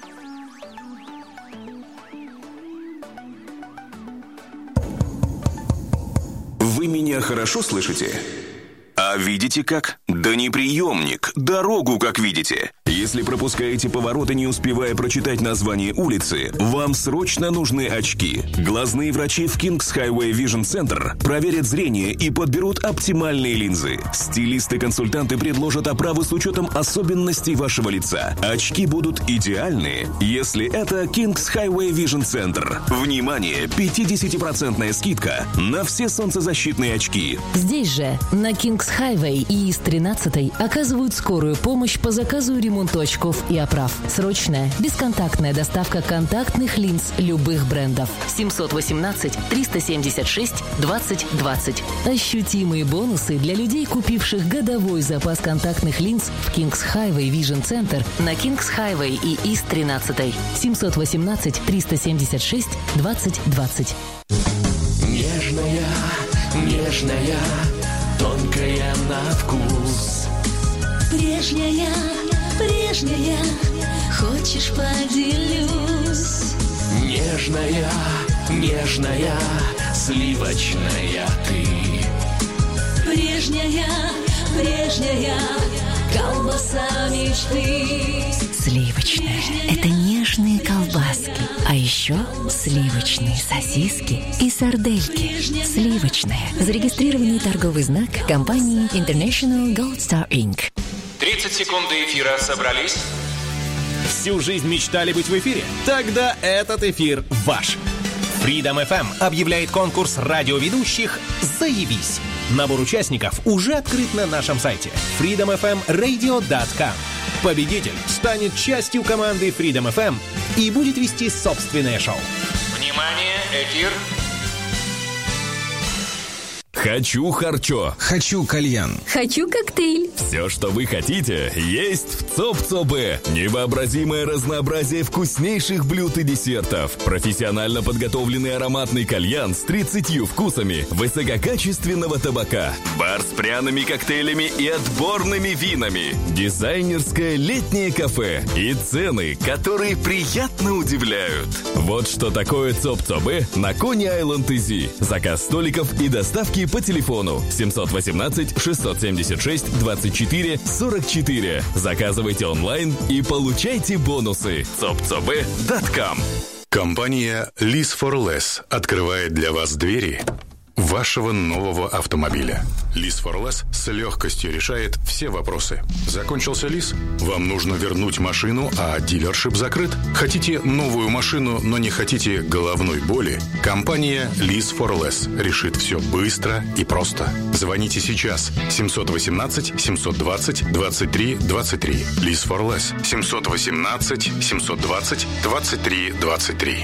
Вы меня хорошо слышите? А видите как? Да не приемник, дорогу как видите. Если пропускаете повороты, не успевая прочитать название улицы, вам срочно нужны очки. Глазные врачи в Kings Highway Vision Center проверят зрение и подберут оптимальные линзы. Стилисты-консультанты предложат оправу с учетом особенностей вашего лица. Очки будут идеальные, если это Kings Highway Vision Center. Внимание, 50% скидка на все солнцезащитные очки. Здесь же, на Kings Highway и ИС-13 оказывают скорую помощь по заказу и ремонту очков и оправ. Срочная, бесконтактная доставка контактных линз любых брендов. 718-376-2020. Ощутимые бонусы для людей, купивших годовой запас контактных линз в Kings Highway Vision Center на Kings Highway и ИС-13. 718-376-2020. Нежная, тонкая на вкус. Прежняя, хочешь поделюсь? Нежная, сливочная ты. Прежняя, колбаса мечты. Сливочная – это нежные колбаски, а еще сливочные сосиски и сардельки. Сливочная. Зарегистрированный торговый знак компании International Gold Star Inc. 30 секунд до эфира собрались? Всю жизнь мечтали быть в эфире? Тогда этот эфир ваш. Freedom FM объявляет конкурс радиоведущих «Заявись». Набор участников уже открыт на нашем сайте freedomfmradio.com. Победитель станет частью команды Freedom FM и будет вести собственное шоу. Внимание, эфир. Хочу харчо. Хочу кальян. Хочу коктейль. Все, что вы хотите, есть в ЦОП-ЦОБе. Невообразимое разнообразие вкуснейших блюд и десертов. Профессионально подготовленный ароматный кальян с 30 вкусами высококачественного табака. Бар с пряными коктейлями и отборными винами. Дизайнерское летнее кафе. И цены, которые приятно удивляют. Вот что такое ЦОП-ЦОБе на Кони-Айленд-Изи. Заказ столиков и доставки по телефону 718-676-24-44. Заказывайте онлайн и получайте бонусы. copcobe.com. Компания Lease for Less открывает для вас двери вашего нового автомобиля. Lease for Less с легкостью решает все вопросы. Закончился лиз? Вам нужно вернуть машину, а дилершип закрыт? Хотите новую машину, но не хотите головной боли? Компания Lease for Less решит все быстро и просто. Звоните сейчас. 718-720-23-23. Lease for Less. 718-720-23-23.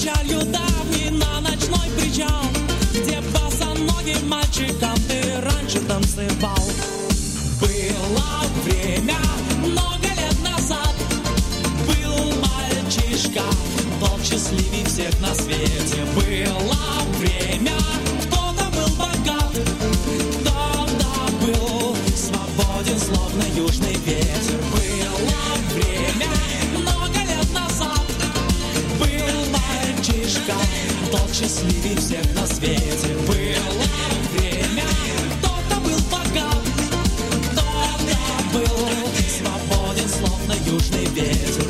печалью давней на ночной причал, где босоногим мальчикам ты раньше танцевал. Было время много лет назад, был мальчишка, тот счастливей всех на свете. Было время, кто-то был богат, кто-то был свободен, словно южный ветер. Было время много лет назад, был мальчишка, тот счастливей всех на свете. Было время, кто-то был богат, кто-то был свободен, словно южный ветер.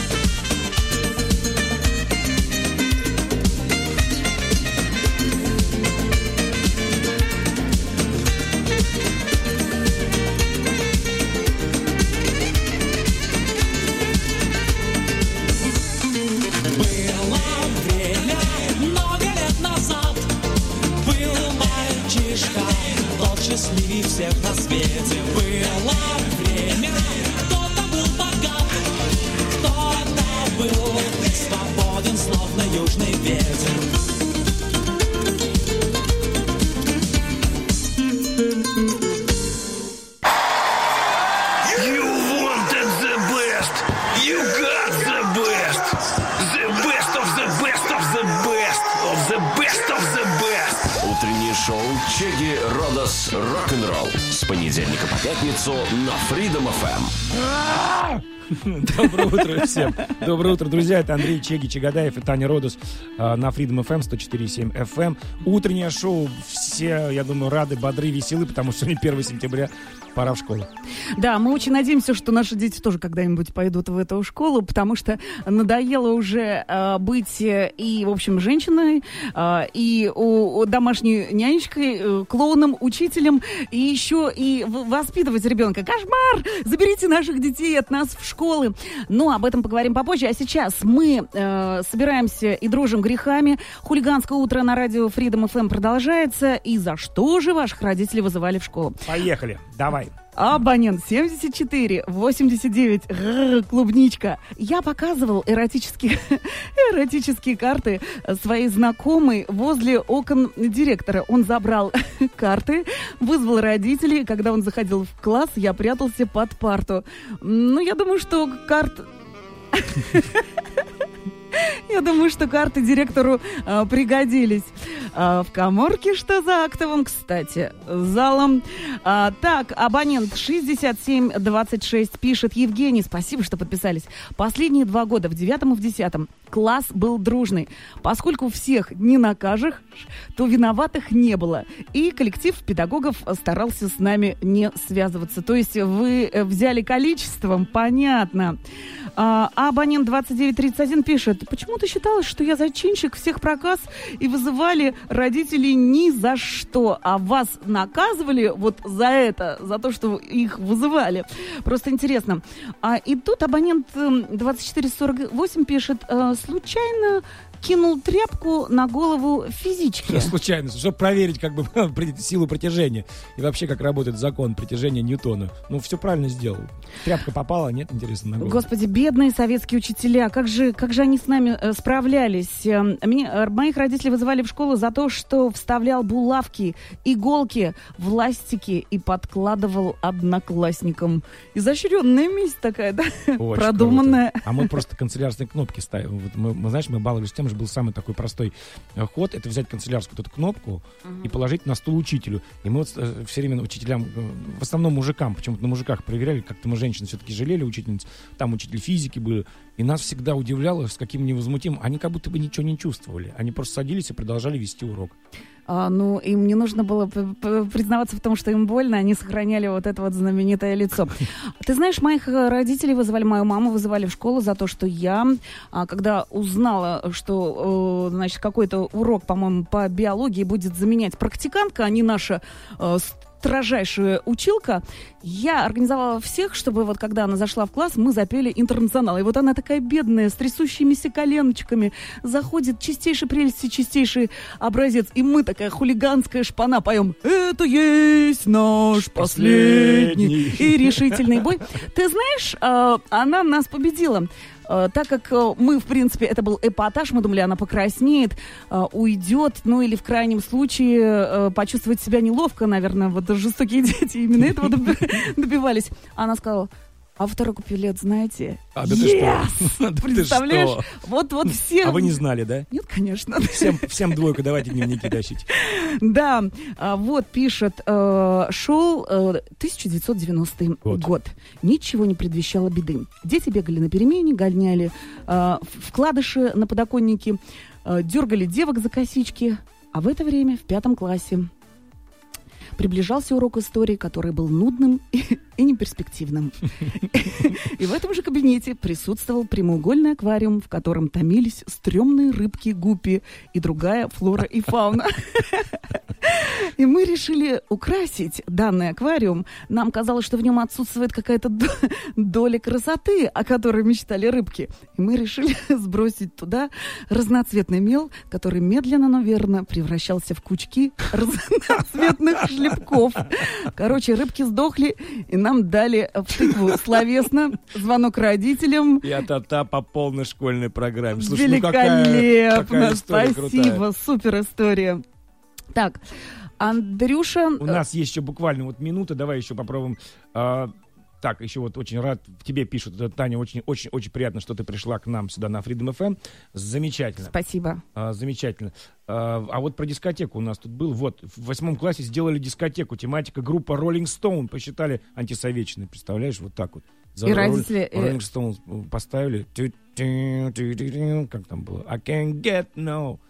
Счастливей всех на свете. Было время, кто-то был богат, кто-то был свободен, словно южный ветер. You wanted the best, you got the best. The best of the best of the best of the best of the best. Утреннее шоу Чеги Родос Рок-н-ролл с понедельника по пятницу на Freedom FM. Доброе утро всем. Доброе утро, друзья. Это Андрей Чеги Чагадаев и Таня Родос на Freedom FM 104.7 FM. Утреннее шоу. Все, я думаю, рады, бодры, веселы, потому что сегодня 1 сентября, пора в школу. Да, мы очень надеемся, что наши дети тоже когда-нибудь пойдут в эту школу, потому что надоело уже быть и, в общем, женщиной, и домашней нянечкой, клоуном, учителем, и еще и воспитывать ребенка. Кошмар! Заберите наших детей от нас в школы. Но об этом поговорим попозже. А сейчас мы собираемся и дружим грехами. Хулиганское утро на радио Freedom FM продолжается. И за что же ваших родителей вызывали в школу? Поехали. Давай. Абонент 7489, клубничка. Я показывал эротические карты своей знакомой возле окон директора. Он забрал карты, вызвал родителей. Когда он заходил в класс, я прятался под парту. Ну, я думаю, что Я думаю, что карты директору пригодились. В каморке что за актовым, кстати, залом. Так, абонент 6726 пишет: Евгений, спасибо, что подписались. Последние 2 года, в 9 и в 10 класс был дружный. Поскольку всех не накажешь, то виноватых не было. И коллектив педагогов старался с нами не связываться. То есть вы взяли количеством, понятно. А абонент 2931 пишет: почему-то считалось, что я зачинщик всех проказ, и вызывали родителей ни за что, а вас наказывали вот за это, за то, что их вызывали. Просто интересно. И тут абонент 2448 пишет: случайно кинул тряпку на голову физички. Случайно, чтобы проверить как бы силу притяжения и вообще как работает закон притяжения Ньютона. Ну, все правильно сделал. Тряпка попала, нет, интересно, на голову. Господи, бедные советские учителя, как же они с нами справлялись. Моих родителей вызывали в школу за то, что вставлял булавки, иголки в ластики и подкладывал одноклассникам. Изощренная месть такая, да? Очень продуманная. Круто. А мы просто канцелярские кнопки ставим. Вот мы, знаешь, мы баловались тем, что был самый такой простой ход. Это взять канцелярскую вот эту кнопку и положить на стул учителю. И мы вот все время учителям, в основном мужикам, почему-то на мужиках проверяли, как-то мы женщин все-таки жалели, учительниц. Там учитель физики были. И нас всегда удивляло, с каким невозмутимым. Они как будто бы ничего не чувствовали. Они просто садились и продолжали вести урок. Ну, им не нужно было признаваться в том, что им больно, они сохраняли вот это вот знаменитое лицо. Ты знаешь, моих родителей вызывали, мою маму вызывали в школу за то, что я, когда узнала, что, значит, какой-то урок, по-моему, по биологии будет заменять практикантка, а не наша строжайшая училка, я организовала всех, чтобы вот когда она зашла в класс, мы запели «Интернационал». И вот она такая бедная, с трясущимися коленочками, заходит, чистейшей прелести, чистейший образец. И мы такая хулиганская шпана поем «Это есть наш последний и решительный бой». Ты знаешь, она нас победила. Так как мы, в принципе, это был эпатаж, мы думали, она покраснеет, уйдет, ну или в крайнем случае почувствовать себя неловко, наверное, вот жестокие дети именно этого добивались. Она сказала: а второй куплет, знаете? Да ты что? Представляешь? Вот все... А вы не знали, да? Нет, конечно. Всем двойку, давайте дневники тащить. Да, вот пишет, шел 1990 год. Ничего не предвещало беды. Дети бегали на перемене, гоняли вкладыши на подоконнике, дергали девок за косички. А в это время, в 5 классе, приближался урок истории, который был нудным и неперспективным. И в этом же кабинете присутствовал прямоугольный аквариум, в котором томились стрёмные рыбки гуппи и другая флора и фауна. И мы решили украсить данный аквариум. Нам казалось, что в нем отсутствует какая-то доля красоты, о которой мечтали рыбки. И мы решили сбросить туда разноцветный мел, который медленно, но верно превращался в кучки разноцветных шлепков. Короче, рыбки сдохли, и нам дали в тыкву словесно звонок родителям. Я-та-та по полной школьной программе. Слушай, великолепно, какая история спасибо, крутая. Супер история. Так, Андрюша... У нас есть еще буквально вот минута, давай еще попробуем. Так, еще вот очень рад, тебе пишут, Таня, очень приятно, что ты пришла к нам сюда на Freedom FM. Замечательно. Спасибо. Замечательно. А вот про дискотеку у нас тут был. Вот, в 8 классе сделали дискотеку. Тематика группа Rolling Stone. Посчитали антисоветчиной. Представляешь, вот так вот. И родители... Rolling Stone поставили. Как там было? I can't get no...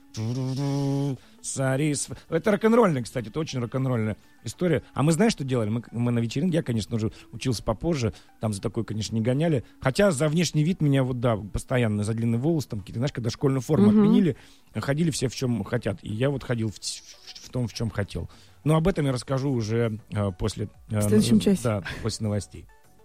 Это рок-н-ролльная, кстати, это очень рок-н-ролльная история. А мы знаешь, что делали? Мы на вечеринке, я, конечно, уже учился попозже, там за такой, конечно, не гоняли. Хотя за внешний вид меня вот, да, постоянно, за длинный волос, там какие-то, знаешь, когда школьную форму отменили, ходили все в чем хотят. И я вот ходил в том, в чем хотел. Но об этом я расскажу уже после... В следующем часе. Да, после новостей.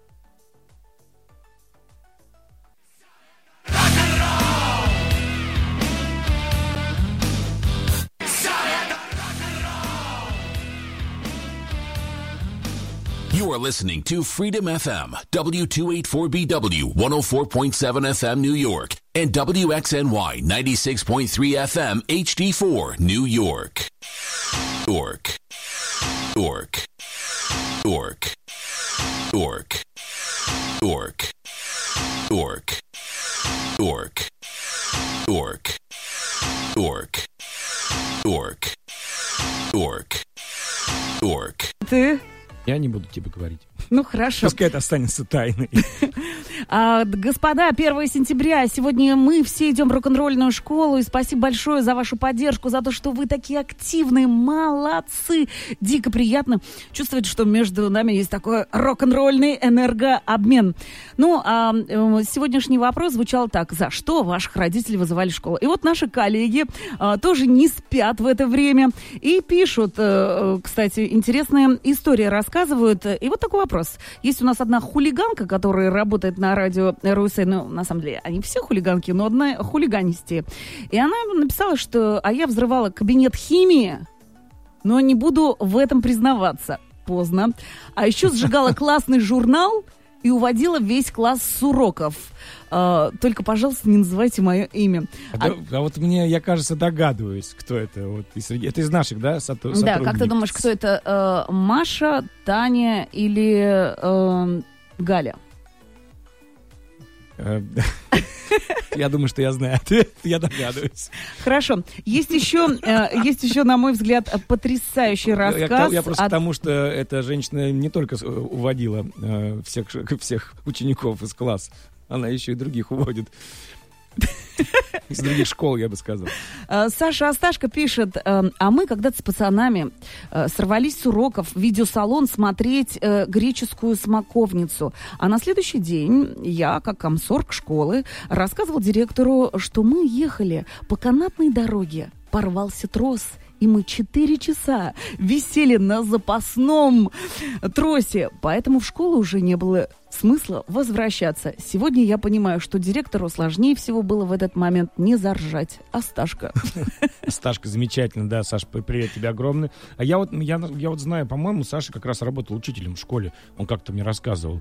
You are listening to Freedom FM, W284BW, 104.7 FM New York, and WXNY, 96.3 FM HD4 New York. York. York. York. York. York. York. York. York. York. York. York. York. Ты? Я не буду тебе говорить. Ну, хорошо. Пускай это останется тайной. Господа, 1 сентября. Сегодня мы все идем в рок-н-ролльную школу. И спасибо большое за вашу поддержку, за то, что вы такие активные. Молодцы. Дико приятно чувствовать, что между нами есть такой рок-н-ролльный энергообмен. Ну, а сегодняшний вопрос звучал так. За что ваших родителей вызывали в школу? И вот наши коллеги тоже не спят в это время. И пишут, кстати, интересные истории рассказывают. И вот такой вопрос. Есть у нас одна хулиганка, которая работает на радио РУС, ну, на самом деле, они все хулиганки, но одна хулиганистее. И она написала, что я взрывала кабинет химии, но не буду в этом признаваться. Поздно. А еще сжигала классный журнал и уводила весь класс с уроков. Только, пожалуйста, не называйте мое имя. А вот мне, я, кажется, догадываюсь, кто это. Вот, это из наших, да, сотрудников? Да, как ты думаешь, кто это? Маша, Таня или Галя? Я думаю, что я знаю ответ, я догадываюсь. Хорошо. Есть еще, на мой взгляд, потрясающий рассказ. Я просто потому, что эта женщина не только уводила всех учеников из класса, она еще и других уводит. Из других школ, я бы сказал. Саша Асташко пишет, а мы когда-то с пацанами сорвались с уроков в видеосалон смотреть греческую смоковницу. А на следующий день я, как комсорг школы, рассказывал директору, что мы ехали по канатной дороге. Порвался трос, и мы 4 часа висели на запасном тросе. Поэтому в школу уже не было смысла возвращаться. Сегодня я понимаю, что директору сложнее всего было в этот момент не заржать. Асташка. Асташка, замечательно, да, Саша, привет тебе огромный. А я вот знаю, по-моему, Саша как раз работал учителем в школе. Он как-то мне рассказывал.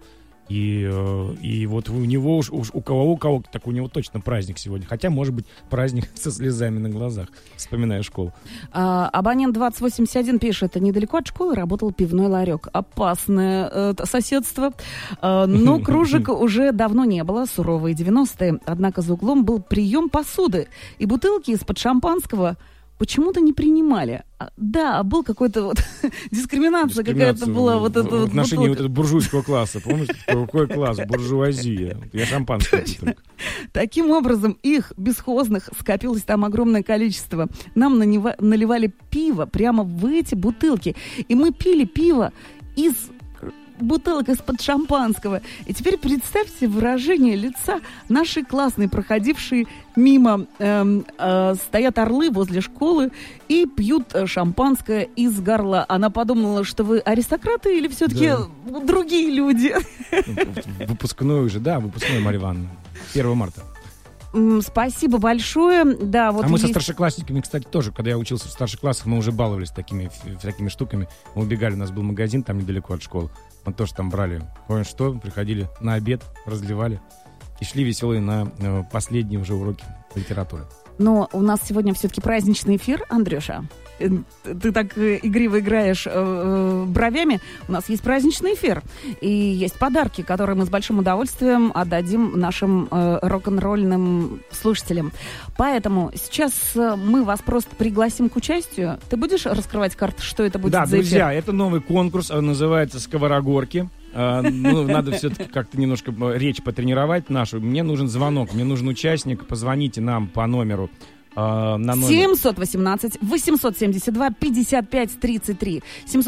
И вот у него уж у кого, так у него точно праздник сегодня. Хотя, может быть, праздник со слезами на глазах, вспоминая школу. Абонент 2081 пишет: недалеко от школы работал пивной ларек. Опасное соседство. Но кружек уже давно не было, суровые 90-е. Однако за углом был прием посуды. И бутылки из-под шампанского почему-то не принимали. Да, был какой-то вот дискриминация какая-то была. Вот это в отношении вот этого буржуйского класса. Помнишь, какой класс? Буржуазия. Я шампанское пью. Таким образом, их бесхозных скопилось там огромное количество. Нам наливали пиво прямо в эти бутылки. И мы пили пиво из бутылок из-под шампанского. И теперь представьте выражение лица нашей классной, проходившей мимо. Стоят орлы возле школы и пьют шампанское из горла. Она подумала, что вы аристократы или все-таки другие люди? Выпускной уже, да, выпускной, Марья Ивановна. 1 марта. Спасибо большое. Да, вот мы со старшеклассниками, кстати, тоже, когда я учился в старших классах, мы уже баловались такими штуками. Мы убегали, у нас был магазин там недалеко от школы. Мы тоже там брали кое-что, приходили на обед, разливали и шли веселые на последние уже уроки литературы. Но у нас сегодня все-таки праздничный эфир, Андрюша. Ты так игриво играешь бровями. У нас есть праздничный эфир. И есть подарки, которые мы с большим удовольствием отдадим нашим рок-н-ролльным слушателям. Поэтому сейчас мы вас просто пригласим к участию. Ты будешь раскрывать карты, что это будет за эфир? Да, друзья, это новый конкурс, называется «Сковорогорки». Надо все-таки как-то немножко речь потренировать нашу. Мне нужен звонок, мне нужен участник. Позвоните нам по номеру 718-872-55-33.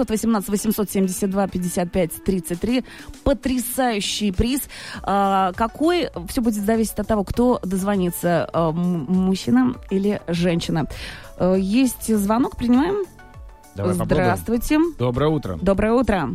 718-872-55-33. Потрясающий приз. Какой? Все будет зависеть от того, кто дозвонится, мужчина или женщина. Есть звонок, принимаем? Давай Здравствуйте. Попробуем. Доброе утро. Доброе утро.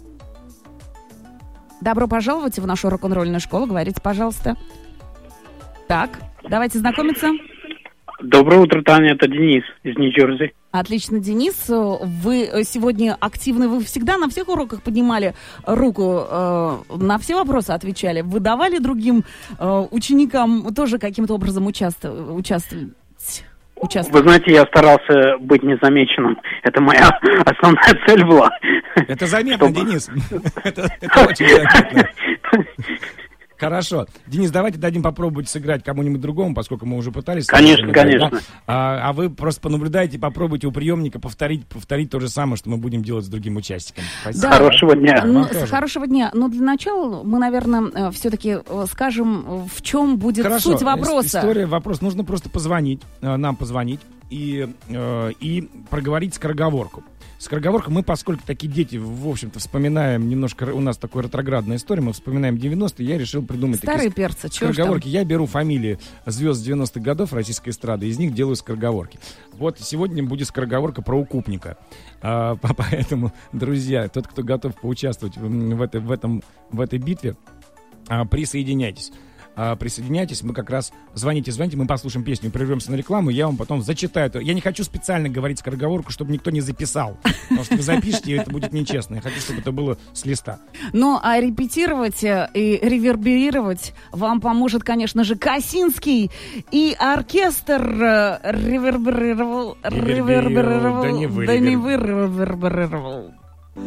Добро пожаловать в нашу рок-н-ролльную школу. Говорите, пожалуйста. Так, давайте знакомиться. Доброе утро, Таня. Это Денис из Нью-Джерси. Отлично, Денис. Вы сегодня активны. Вы всегда на всех уроках поднимали руку, на все вопросы отвечали. Вы давали другим ученикам тоже каким-то образом участвовать? Вы знаете, я старался быть незамеченным. Это моя основная цель была. Это заметно, Денис. Это очень заметно. Хорошо. Денис, давайте дадим попробовать сыграть кому-нибудь другому, поскольку мы уже пытались. Конечно, конечно. Да? А вы просто понаблюдайте, попробуйте у приемника повторить то же самое, что мы будем делать с другим участником. Спасибо. Да. Хорошего дня. Хорошего дня. Но для начала мы, наверное, все-таки скажем, в чем будет суть вопроса. Вопрос. Нужно просто нам позвонить и проговорить скороговорку. Скороговорка, мы, поскольку такие дети, в общем-то, вспоминаем немножко, у нас такая ретроградная история, мы вспоминаем 90-е, я решил придумать старые перцы, скороговорки. Я беру фамилии звезд 90-х годов российской эстрады, из них делаю скороговорки. Вот сегодня будет скороговорка про укупника. Поэтому, друзья, тот, кто готов поучаствовать в этой битве, присоединяйтесь. Мы как раз звоните, мы послушаем песню, прервемся на рекламу, я вам потом зачитаю. Я не хочу специально говорить скороговорку, чтобы никто не записал, потому что вы запишите, и это будет нечестно. Я хочу, чтобы это было с листа. Ну, а репетировать и реверберировать вам поможет, конечно же, Косинский и оркестр реверберировал, да не выреверберировал.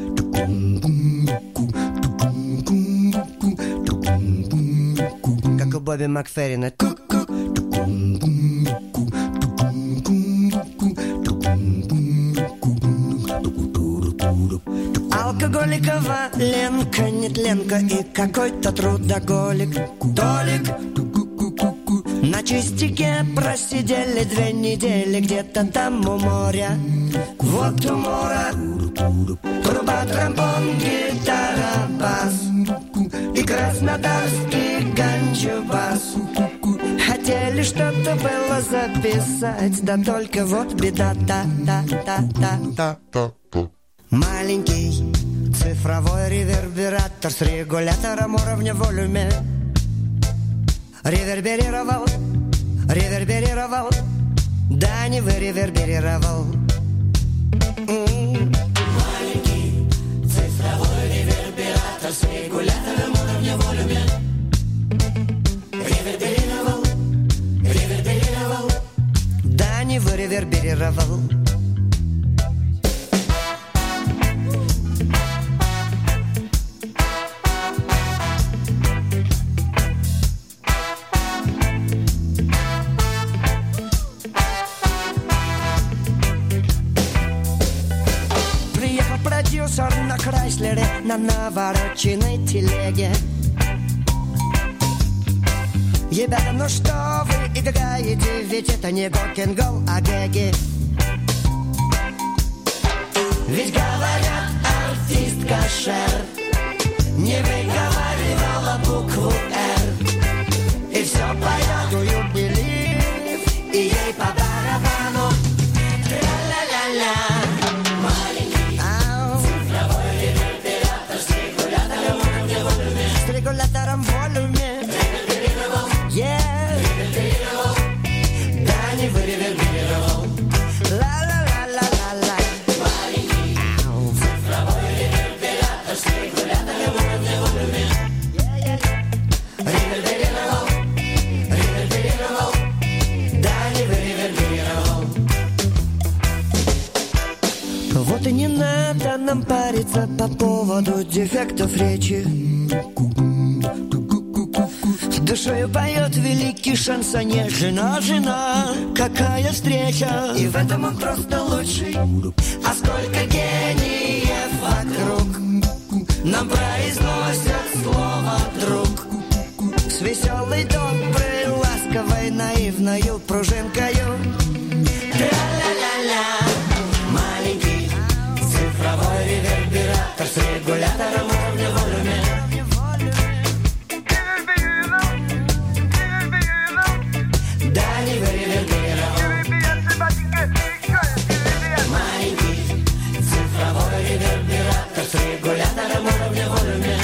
Как у Бобби Макферрина. Алкоголикова Ленка, нетленка и какой-то трудоголик Толик. На чистике просидели 2 недели где-то там у моря. Вот у моря труба, тромбон, гитара, бас и краснодарский ганджубас. Хотели что-то было записать, да только вот беда, да. Маленький цифровой ревербератор с регулятором уровня волюме реверберировал, да не выреверберировал. Маленький цифровой ревербератор с регулятором уровня не выреверберировал. Продюсер на Крайслере на навороченной телеге. Ребята, ну что вы играете? Ведь это не рок-н-ролл, а гэги. Ведь говорят, артистка Шер не выговаривала букву «Р». И все поет «Do you believe?» И ей по барабану тра-ля-ля-ля. С регулятором волюме. Yeah. Да, не выреверберировал. Ла-ла-ла-ла-ла-ла. Маленький цифровой ревербератор с регулятором волюме. Реверберировал. Реверберировал. Да, не выреверберировал. Вот и не надо нам париться по поводу дефектов речи. Душою поет великий шансоньер. Жена, жена, какая встреча. И в этом он просто лучший. А сколько гениев вокруг нам произносят слово «друг». С веселой, доброй, ласковой, наивною пружинкою. Тра-ля-ля-ля. Маленький цифровой ревербератор с регулятором уровня волюме. Ревербератор с регулятором уровня волюме.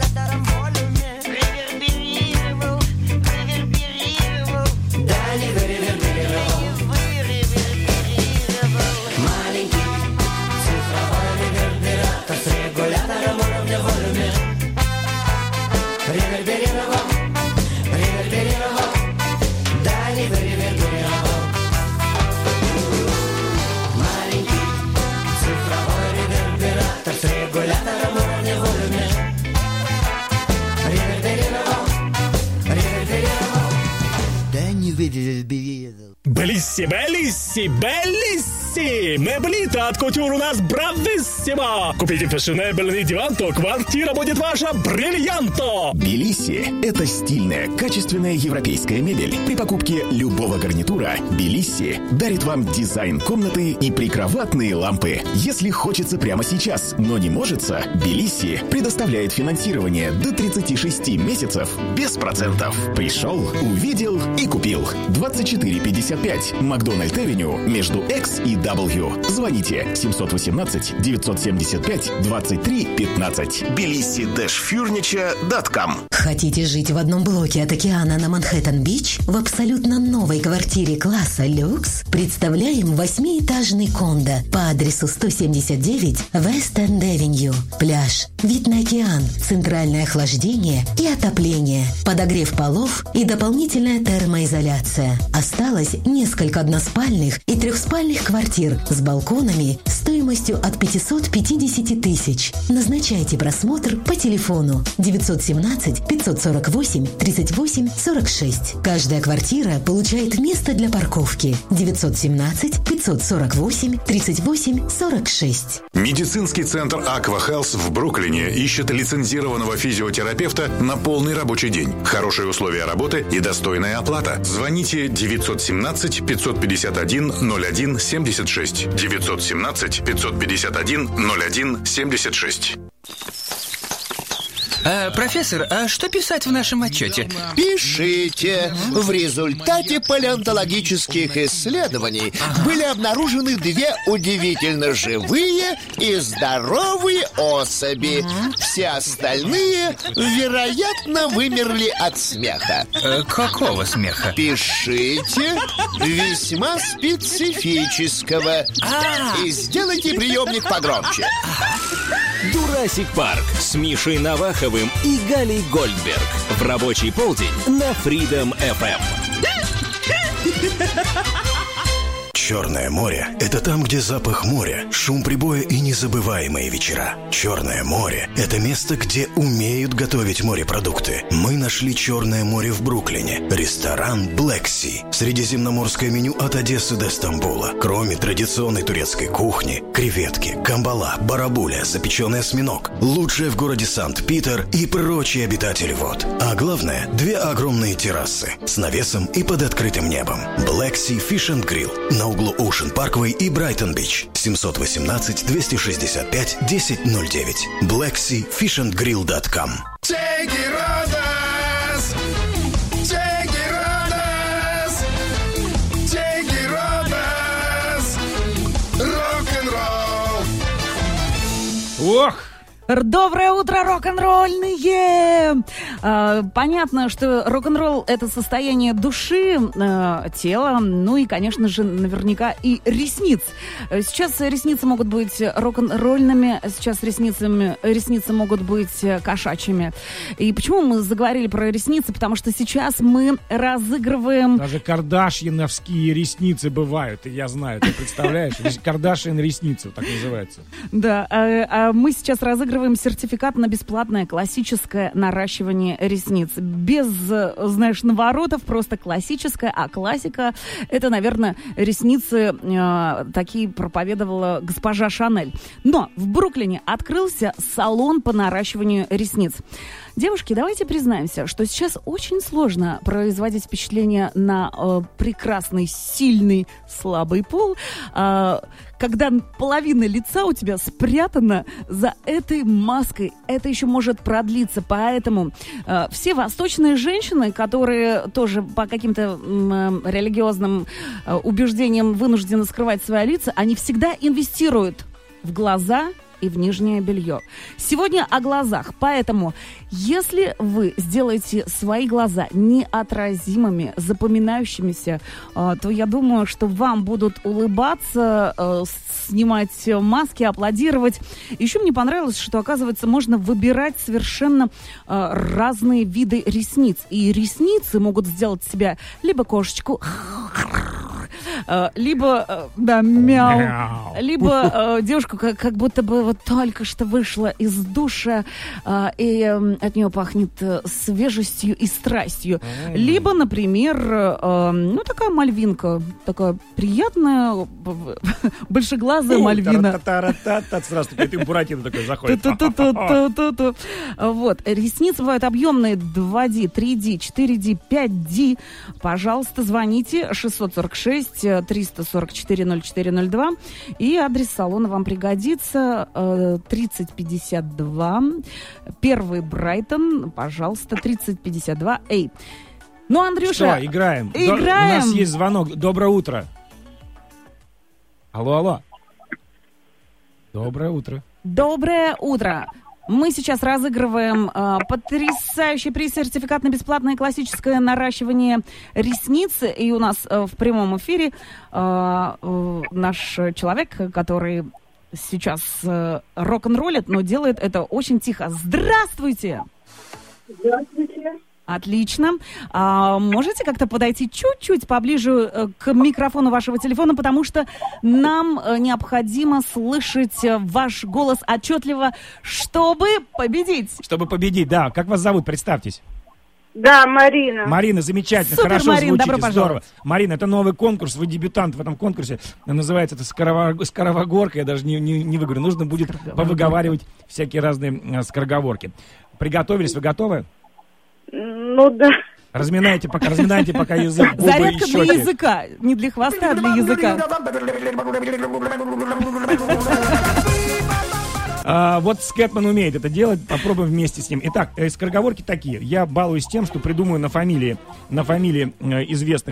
Реверберировал. Реверберировал. Да, не выреверберировал. Маленький цифровой ревербератор с регулятором уровня волюме. Реверберировал. Реверберировал. Да, не выреверберировал. С регулятором уровня волюме. Реверберировал. Реверберировал. Да не выреверберировал. Белисси, белисси, белисси! Меблита от Кутюр у нас брависсимо! Купите фешенебельный диван, то квартира будет ваша бриллианто! Белисси – это стильная, качественная европейская мебель. При покупке любого гарнитура Белисси дарит вам дизайн комнаты и прикроватные лампы. Если хочется прямо сейчас, но не можется, Белисси предоставляет финансирование до 36 месяцев без процентов. Пришел, увидел и купил. 2455 Макдональд-Авеню между X и W. Звоните 718-975-2315. Belisi-furniture.com. Хотите жить в одном блоке от океана на Манхэттен-Бич? В абсолютно новой квартире класса люкс представляем 8-этажный кондо по адресу 179 Вест-Энд-Авеню. Пляж, вид на океан, центральное охлаждение и отопление, подогрев полов и дополнительная термоизоляция. Осталось несколько односпальных и трехспальных квартир с балконами стоимостью от 550 тысяч. Назначайте просмотр по телефону 917-548-38-46. Каждая квартира получает место для парковки 917-548-38-46. Медицинский центр Aqua Health в Бруклине ищет лицензированного физиотерапевта на полный рабочий день. Хорошие условия работы и достойная оплата. Звоните 917-551-01-76. 917-551-01-76. Профессор, а что писать в нашем отчете? Пишите. В результате палеонтологических исследований были обнаружены две удивительно живые и здоровые особи. Все остальные, вероятно, вымерли от смеха. Какого смеха? Пишите. Весьма специфического. И сделайте приемник погромче. «Jurassic Парк» с Мишей Наваховым и Галей Гольдберг. В рабочий полдень на Freedom FM. Черное море – это там, где запах моря, шум прибоя и незабываемые вечера. Черное море – это место, где умеют готовить морепродукты. Мы нашли Черное море в Бруклине. Ресторан Black Sea. Средиземноморское меню от Одессы до Стамбула. Кроме традиционной турецкой кухни, креветки, камбала, барабуля, запеченный осьминог, лучшее в городе Санкт-Питер и прочие обитатели вод. А главное – 2 огромные террасы с навесом и под открытым небом. Black Sea Fish and Grill на углу Ocean Parkway и Брайтон-Бич. 718-265-1009. blackseafishandgrill.com. Take it, Rodas! Take it, Rodas! Take it, Rodas! Рок-н-ролл! Ох! Доброе утро, рок-н-ролльные! Понятно, что рок-н-ролл — это состояние души, тела, ну и, конечно же, наверняка и ресниц. Сейчас ресницы могут быть рок-н-ролльными, сейчас ресницы могут быть кошачьими. И почему мы заговорили про ресницы? Потому что сейчас мы разыгрываем... Даже кардашьяновские ресницы бывают, и я знаю, ты представляешь? Кардашьян ресницы, так называется. Да, мы сейчас разыгрываем сертификат на бесплатное классическое наращивание ресниц. Без, знаешь, наворотов, просто классическое. А классика — это, наверное, ресницы такие проповедовала госпожа Шанель. Но в Бруклине открылся салон по наращиванию ресниц. Девушки, давайте признаемся, что сейчас очень сложно производить впечатление на прекрасный, сильный, слабый пол, когда половина лица у тебя спрятана за этой маской. Это еще может продлиться. Поэтому все восточные женщины, которые тоже по каким-то религиозным убеждениям вынуждены скрывать свои лица, они всегда инвестируют в глаза и в нижнее белье. Сегодня о глазах. Поэтому, если вы сделаете свои глаза неотразимыми, запоминающимися, то я думаю, что вам будут улыбаться, снимать маски, аплодировать. Еще мне понравилось, что, оказывается, можно выбирать совершенно разные виды ресниц. И ресницы могут сделать себя либо кошечку, либо, да, мяу, либо девушку, как будто бы вот только что вышла из душа, и от нее пахнет свежестью и страстью. Либо, например, ну, такая мальвинка, такая приятная, большеглазая мальвина. Здравствуйте, ты Буратино такой заходит. Вот, ресницы бывают объемные 2D, 3D, 4D, 5D. Пожалуйста, звоните 646-344-0402. И адрес салона вам пригодится. 3052. Первый Брайтон. Пожалуйста, 3052. Эй. Ну, Андрюша... Что, играем? Играем. У нас есть звонок. Доброе утро. Алло. Доброе утро. Доброе утро. Мы сейчас разыгрываем потрясающий приз, сертификат на бесплатное классическое наращивание ресниц. И у нас в прямом эфире наш человек, который сейчас рок-н-роллит, но делает это очень тихо. Здравствуйте! Здравствуйте. Отлично. Можете как-то подойти чуть-чуть поближе к микрофону вашего телефона, потому что нам необходимо слышать ваш голос отчетливо, чтобы победить. Чтобы победить, да. Как вас зовут? Представьтесь. Да, Марина. Марина, замечательно, Супер, хорошо Марин, звучите, добро здорово. пожаловать. Марина, это новый конкурс, вы дебютант в этом конкурсе. Называется это скороговорка, я даже не выговорю. Нужно будет повыговаривать всякие разные скороговорки. Приготовились, вы готовы? Ну да. Разминайте пока язык, губы Зарядка и для щеки. языка, не для хвоста, а для языка. Вот Скэтман умеет это делать, попробуем вместе с ним. Итак, скороговорки такие. Я балуюсь тем, что придумаю на фамилии известных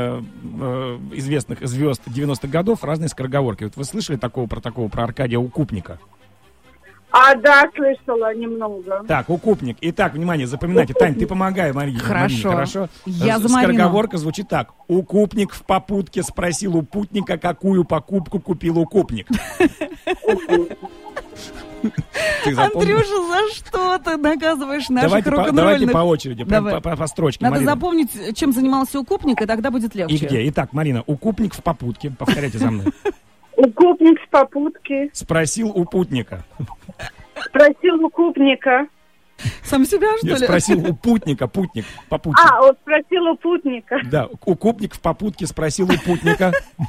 звезд 90-х годов разные скороговорки. Вот вы слышали про Аркадия Укупника? Да, слышала немного. Так, Укупник. Итак, внимание, запоминайте. Тань, ты помогай Марине. Хорошо. Хорошо? Я за Марину. Скороговорка звучит так. Укупник в попутке спросил у путника, какую покупку купил укупник. Ты запомнил? Андрюша, за что ты наказываешь наших Давайте рок-н-ролльных? по очереди, прям Давай. по строчке. Надо Марина. запомнить, чем занимался укупник, и тогда будет легче. И где? Итак, Марина, укупник в попутке. Повторяйте за мной. Укупник с попутки. Спросил у путника. Спросил укупника. Сам себя, что Нет, ли? спросил у путника, путник, попутчик. Он спросил у путника. Да, укупник в попутке спросил у путника.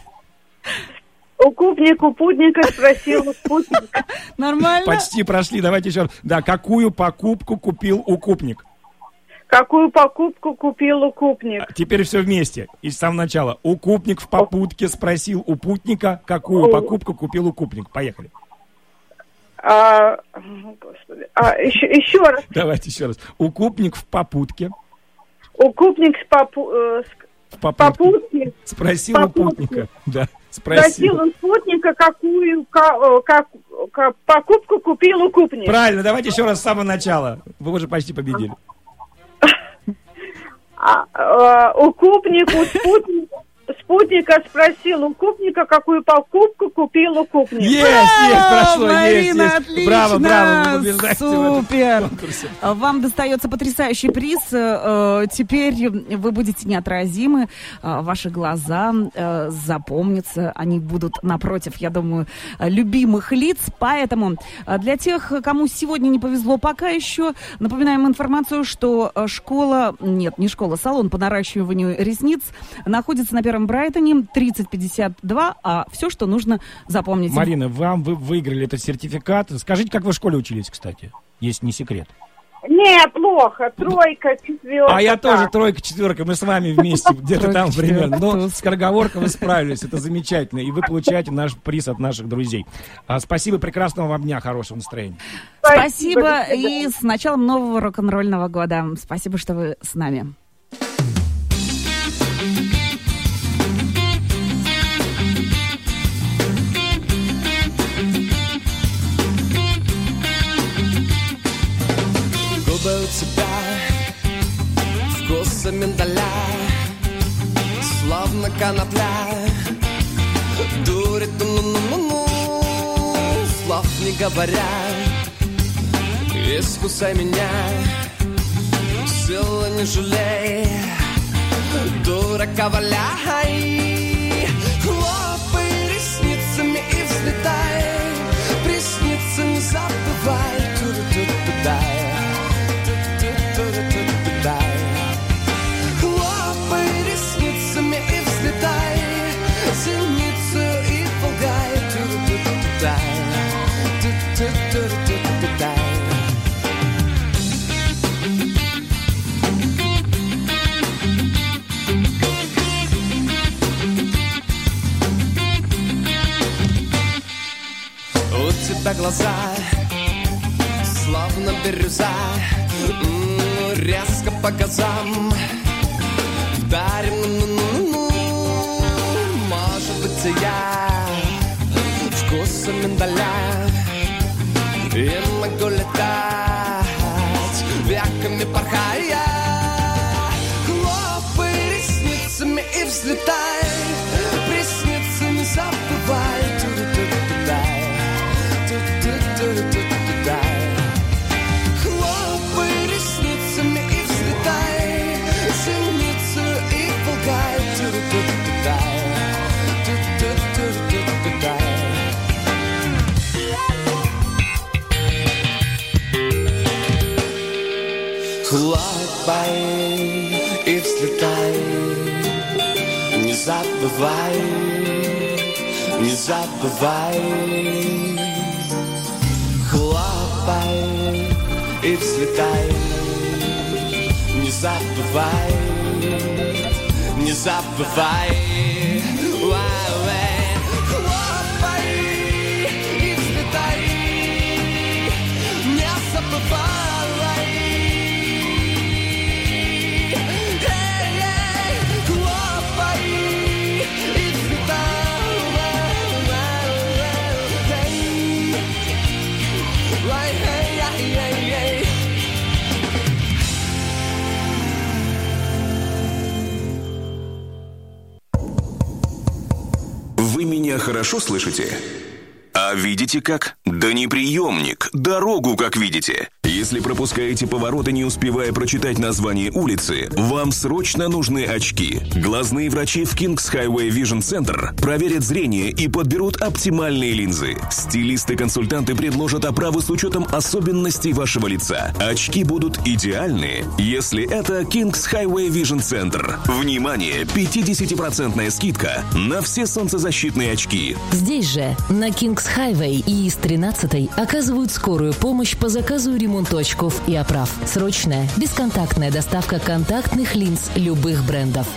Укупник у путника спросил у путника. Нормально? Почти прошли, давайте еще раз. Да, какую покупку купил укупник? Какую покупку купил укупник? Теперь все вместе. И с самого начала. Укупник в попутке спросил у путника, какую покупку купил укупник. Поехали. Господи. Еще раз. Давайте еще раз. Укупник в попутке. Укупник в попутке спросил у путника. Да, спросил у путника, какую покупку купил укупник. Правильно, давайте еще раз с самого начала. Вы уже почти победили. Укупник у спутника спросил укупника, какую покупку купил укупник. Есть, прошло, Марина, есть. отлично, Браво, вы побеждаете в этом супер. конкурсе. Вам достается потрясающий приз. Теперь вы будете неотразимы. Ваши глаза запомнятся. Они будут напротив, я думаю, любимых лиц. Поэтому для тех, кому сегодня не повезло пока еще, напоминаем информацию, что салон по наращиванию ресниц находится на Первом Брайтоне, 3052, а все, что нужно, запомнить. Марина, вы выиграли этот сертификат. Скажите, как вы в школе учились, кстати, если не секрет? Не, плохо. 3, 4. А я тоже 3, 4. Мы с вами вместе, где-то там примерно. Но скороговоркой вы справились, это замечательно. И вы получаете наш приз от наших друзей. Спасибо, прекрасного вам дня, хорошего настроения. Спасибо, и с началом нового рок-н-ролльного года. Спасибо, что вы с нами. Губы у тебя вкуса миндаля, словно конопля. Дурит, ну-ну-ну-ну, слов не говоря. Искусай меня, силы не жалей, дурака валяй. Хлопай ресницами и взлетай, приснится не забывай. Ту-ру-ту-ту-дай. Хлопай ресницами и взлетай, зеницу и полгай. Ту-ру-ту-ту-дай, ту-ту-ту-ту-дай. У тебя глаза словно бирюза, резко по газам вдарим, ну-ну-ну-ну. Может быть, я вкуса миндаля и могу летать, веками порхая. Хлопай ресницами и взлетай, приснится не забывай. Ту-ру-ту-ту-дай, ту-ту-ту-ту-дай. Хлопай ресницами и взлетай, зеницу и полгай. Ту-ру-ту-ту-дай, ту-ту-ту-ту-дай. Хлопай и взлетай, не забывай, не забывай. Хлопай и взлетай, не забывай, не забывай. Хлопай и взлетай, не забывай. Хлопай и взлетай. Вы меня хорошо слышите? А видите как? Да не приемник, дорогу, как видите. Если пропускаете повороты, не успевая прочитать название улицы, вам срочно нужны очки. Глазные врачи в Kings Highway Vision Center проверят зрение и подберут оптимальные линзы. Стилисты-консультанты предложат оправу с учетом особенностей вашего лица. Очки будут идеальные, если это Kings Highway Vision Center. Внимание, 50% скидка на все солнцезащитные очки. Здесь же, на Kings Highway и ИС-13 оказывают скорую помощь по заказу и ремонту очков и оправ. Срочная, бесконтактная доставка контактных линз любых брендов.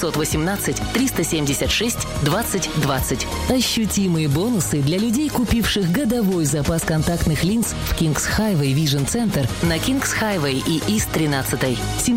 718-376-2020. Ощутимые бонусы для людей, купивших годовой запас контактных линз в Kings Highway Vision Center на Kings Highway и ИС-13.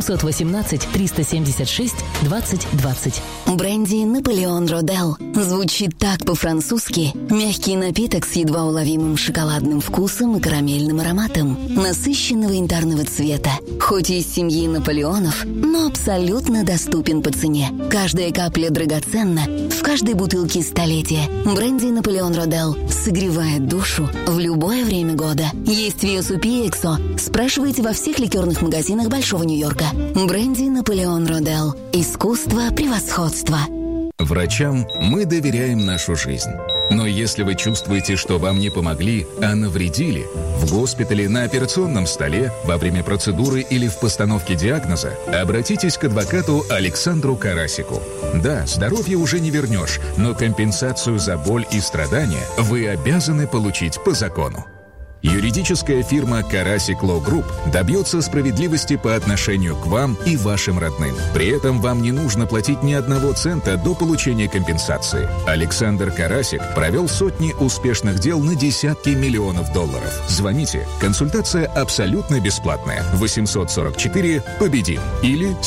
718-376-2020. Бренди «Наполеон Родель» звучит так по-французски. Мягкий напиток с едва уловимым шоколадным вкусом и карамельным ароматом. Насыщенного янтарного цвета. Хоть и из семьи Наполеонов, но абсолютно доступен по цене. Каждая капля драгоценна, в каждой бутылке столетия. Бренди «Наполеон Родель» согревает душу в любое время года. Есть в USUP и Эксо. Спрашивайте во всех ликерных магазинах Большого Нью-Йорка. Бренди «Наполеон Родель». Искусство превосходства. Врачам мы доверяем нашу жизнь. Но если вы чувствуете, что вам не помогли, а навредили, в госпитале, на операционном столе, во время процедуры или в постановке диагноза, обратитесь к адвокату Александру Карасику. Да, здоровье уже не вернешь, но компенсацию за боль и страдания вы обязаны получить по закону. Юридическая фирма «Карасик Лоу Групп» добьется справедливости по отношению к вам и вашим родным. При этом вам не нужно платить ни одного цента до получения компенсации. Александр Карасик провел сотни успешных дел на десятки миллионов долларов. Звоните. Консультация абсолютно бесплатная. 844 «Победим» или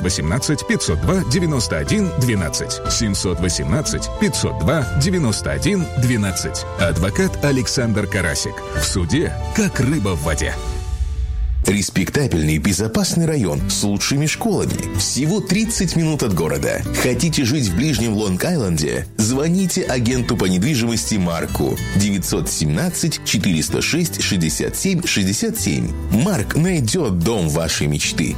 718-502-91-12. 718-502-91-12. Адвокат Александр Карасик. В суде как рыба в воде. Респектабельный и безопасный район с лучшими школами. Всего 30 минут от города. Хотите жить в ближнем Лонг-Айленде? Звоните агенту по недвижимости Марку. 917-406-67-67. Марк найдет дом вашей мечты.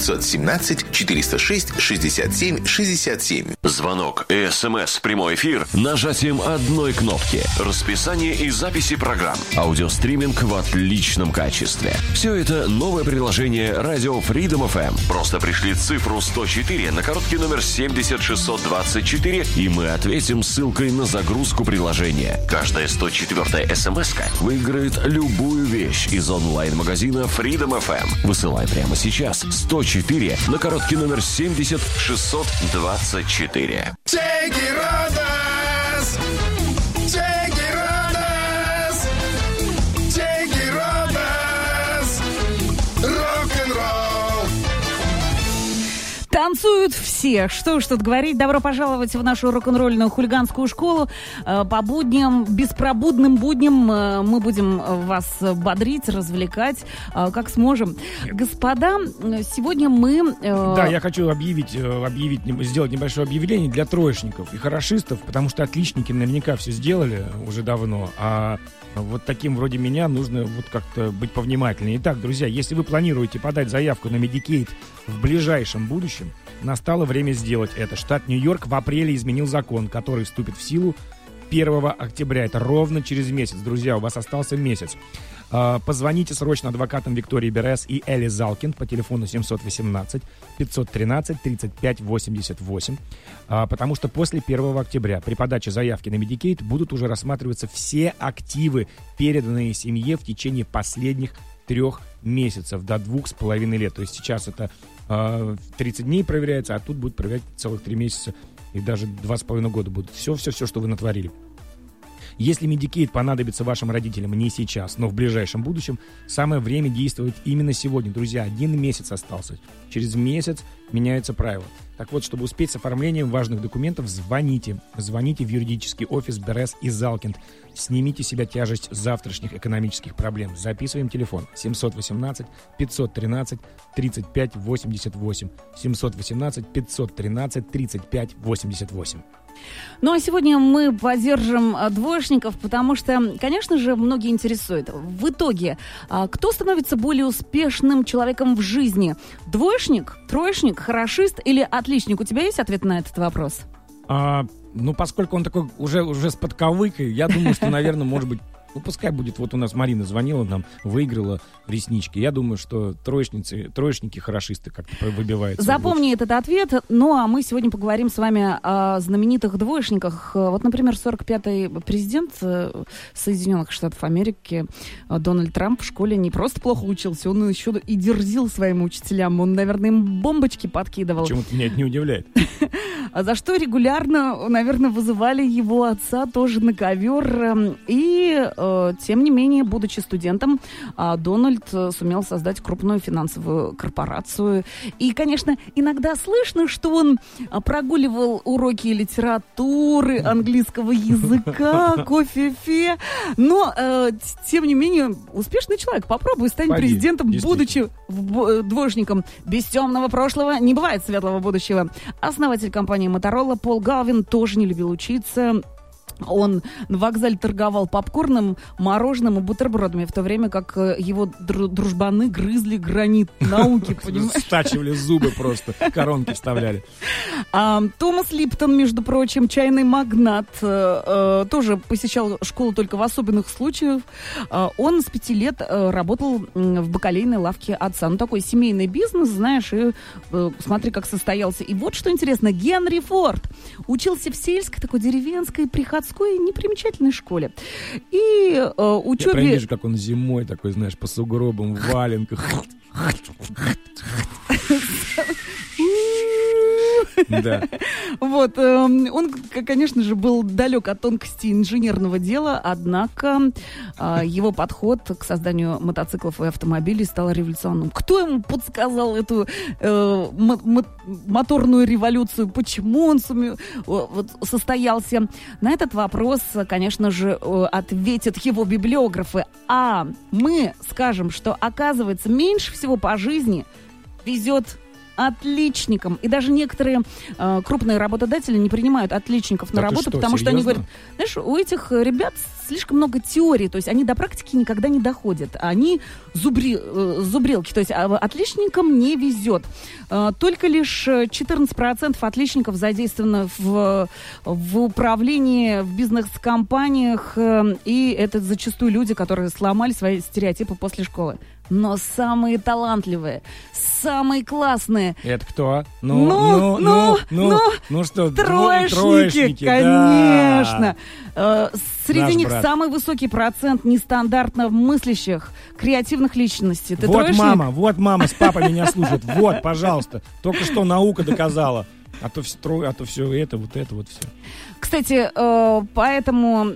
917-406-67-67. Звонок и СМС в прямой эфир нажатием одной кнопки. Расписание и записи программ. Аудиостриминг в отличном качестве. Все это новое приложение радио Freedom FM. Просто пришли цифру 104 на короткий номер 70624, и мы ответим ссылкой на загрузку приложения. Каждая 104-я смс-ка выиграет любую вещь из онлайн-магазина Freedom FM. Высылай прямо сейчас 104 на короткий номер 70624. Take it, Rodas! Take it, Rodas! Take it, Rodas! Рок-н-ролл! Танцуют все. Что уж тут говорить. Добро пожаловать в нашу рок-н-ролльную хулиганскую школу. По будням, беспробудным будням мы будем вас бодрить, развлекать, как сможем. Господа, сегодня мы... Да, я хочу сделать небольшое объявление для троечников и хорошистов, потому что отличники наверняка все сделали уже давно, а вот таким вроде меня нужно вот как-то быть повнимательнее. Итак, друзья, если вы планируете подать заявку на Medicaid в ближайшем будущем, настало время сделать это. Штат Нью-Йорк в апреле изменил закон, который вступит в силу 1 октября. Это ровно через месяц. Друзья, у вас остался месяц. Позвоните срочно адвокатам Виктории Берес и Элли Залкинд по телефону 718-513-3588, потому что после 1 октября при подаче заявки на Medicaid будут уже рассматриваться все активы, переданные семье в течение последних 3 месяцев до 2,5 лет. То есть сейчас это 30 дней проверяется, а тут будет проверять целых 3 месяца и даже 2,5 года будут. Все, что вы натворили. Если Medicaid понадобится вашим родителям не сейчас, но в ближайшем будущем, самое время действовать именно сегодня. Друзья, 1 месяц остался. Через месяц меняются правила. Так вот, чтобы успеть с оформлением важных документов, звоните. Звоните в юридический офис Берес и Залкинд. Снимите с себя тяжесть завтрашних экономических проблем. Записываем телефон 718-513-3588. 718-513-3588. Ну, а сегодня мы поддержим двоечников, потому что, конечно же, многие интересуют. В итоге, кто становится более успешным человеком в жизни? Двоечник, троечник, хорошист или отличник? У тебя есть ответ на этот вопрос? Ну, поскольку он такой уже с подковыкой, я думаю, что, наверное, может быть, ну, пускай будет, вот у нас Марина звонила нам, выиграла реснички. Я думаю, что троечники, хорошисты как-то выбиваются. Запомни этот ответ. Ну, а мы сегодня поговорим с вами о знаменитых двоечниках. Вот, например, 45-й президент Соединенных Штатов Америки Дональд Трамп в школе не просто плохо учился, он еще и дерзил своим учителям. Он, наверное, им бомбочки подкидывал. Почему-то меня это не удивляет. За что регулярно, наверное, вызывали его отца тоже на ковер. И тем не менее, будучи студентом, Дональд сумел создать крупную финансовую корпорацию. И, конечно, иногда слышно, что он прогуливал уроки литературы, английского языка, кофе-фе. Но, тем не менее, успешный человек. Попробуй стань президентом, будучи двоечником. Без темного прошлого не бывает светлого будущего. Основатель компании Motorola Пол Галвин тоже не любил учиться. Он на вокзале торговал попкорном, мороженым и бутербродами, в то время как его дружбаны грызли гранит науки, понимаешь? Стачивали зубы просто, коронки вставляли. Томас Липтон, между прочим, чайный магнат, тоже посещал школу только в особенных случаях. Он с 5 лет работал в бакалейной лавке отца. Ну, такой семейный бизнес, знаешь, и смотри, как состоялся. И вот что интересно, Генри Форд учился в сельской, такой деревенской, приходской, непримечательной школе. И учебе... Я прям вижу, как он зимой такой, знаешь, по сугробам, в валенках. Да. Вот, он, конечно же, был далек от тонкости инженерного дела, однако его подход к созданию мотоциклов и автомобилей стал революционным. Кто ему подсказал эту моторную революцию? Почему он состоялся? На этот вопрос, конечно же, ответят его библиографы. А мы скажем, что, оказывается, меньше всего по жизни везет отличникам. И даже некоторые крупные работодатели не принимают отличников на работу, потому что они говорят, знаешь, у этих ребят слишком много теорий, то есть они до практики никогда не доходят. Они зубрилки, то есть отличникам не везет. Только лишь 14% отличников задействовано в управлении, в бизнес-компаниях, и это зачастую люди, которые сломали свои стереотипы после школы. Но самые талантливые, самые классные. Это кто? Ну что, троечники, конечно. Да. Среди них самый высокий процент нестандартно мыслящих, креативных личностей. Ты вот троечник? Вот мама с папой меня слушают. Вот, пожалуйста. Только что наука доказала. А то все это, вот все. Кстати, поэтому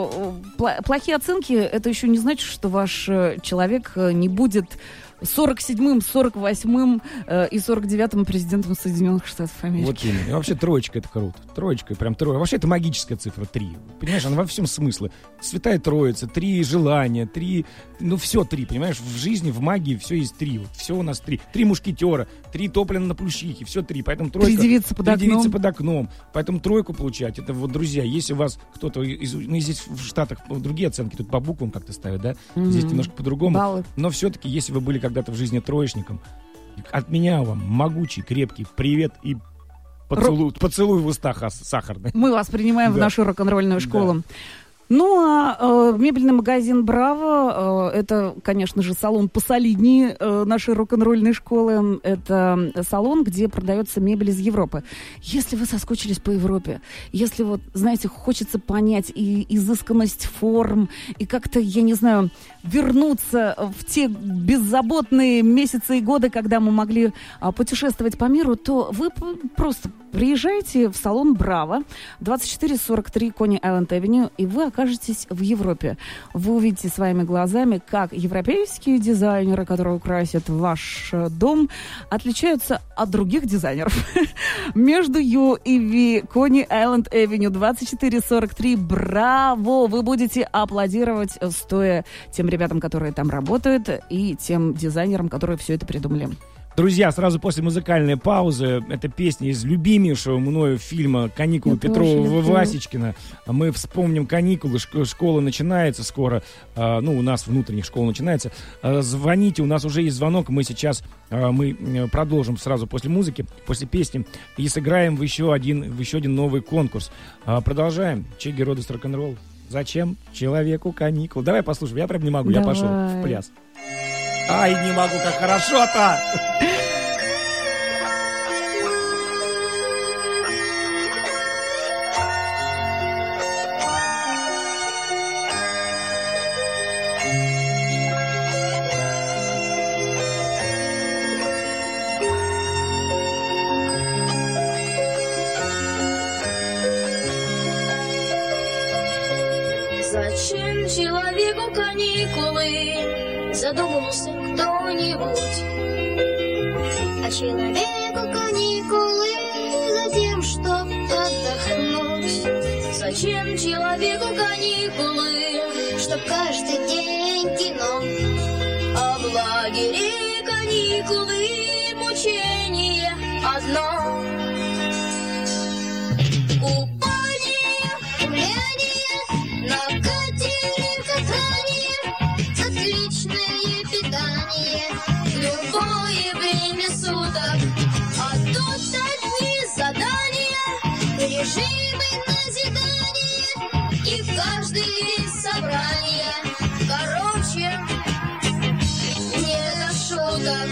плохие оценки, это еще не значит, что ваш человек не будет 47-м, 48-м и 49-м президентом Соединенных Штатов Америки. Вот именно. И вообще троечка — это круто. Троечка, прям трое. Вообще это магическая цифра 3. Понимаешь, она во всем смысле. Святая Троица, 3 желания, 3... Ну, все 3, понимаешь? В жизни, в магии все есть 3. Вот все у нас 3. 3 мушкетера, 3 топлена на плющихе, все 3. Поэтому тройка... 3 девицы под окном. Поэтому тройку получать. Это вот, друзья, если у вас кто-то... Ну, здесь в Штатах другие оценки, тут по буквам как-то ставят, да? Здесь немножко по-другому. Баллы. Но все-таки, если вы были когда-то в жизни троечником, от меня вам могучий, крепкий привет и поцелуй в устах сахарный. Мы вас принимаем в нашу рок-н-ролльную школу. Да. Ну, а мебельный магазин «Браво» это, конечно же, салон посолиднее нашей рок-н-ролльной школы. Это салон, где продается мебель из Европы. Если вы соскучились по Европе, если вот, знаете, хочется понять и изысканность форм, и как-то, я не знаю, вернуться в те беззаботные месяцы и годы, когда мы могли путешествовать по миру, то вы просто приезжайте в салон «Браво», 2443 Кони-Айленд-Авеню, и вы окажетесь в Европе. Вы увидите своими глазами, как европейские дизайнеры, которые украсят ваш дом, отличаются от других дизайнеров. Между Ю и Ви, Кони-Айленд-Авеню, 2443 «Браво». Вы будете аплодировать, стоя тем ребятам, которые там работают, и тем дизайнерам, которые все это придумали. Друзья, сразу после музыкальной паузы, это песня из любимейшего мною фильма «Каникулы» Петрова Васечкина. Мы вспомним каникулы, школа начинается скоро, у нас внутренних школа начинается. Звоните, у нас уже есть звонок, мы продолжим сразу после музыки, после песни, и сыграем в еще один новый конкурс. Продолжаем. Чеги Родос рок-н-ролл. Зачем человеку каникул? Давай послушаем, я прям не могу, я пошел в пляс. Ай, не могу, как хорошо-то! Зачем человеку каникулы? Задумался кто-нибудь. А человеку каникулы за тем, чтоб отдохнуть. Зачем человеку каникулы? Чтоб каждый день кино. А в лагере каникулы мучение одно. Купание, гуляние, на катере катание, отличное питание, любое время суток. А тут одни задания, режимы назидания, и каждый день собрание. Короче, не до шуток.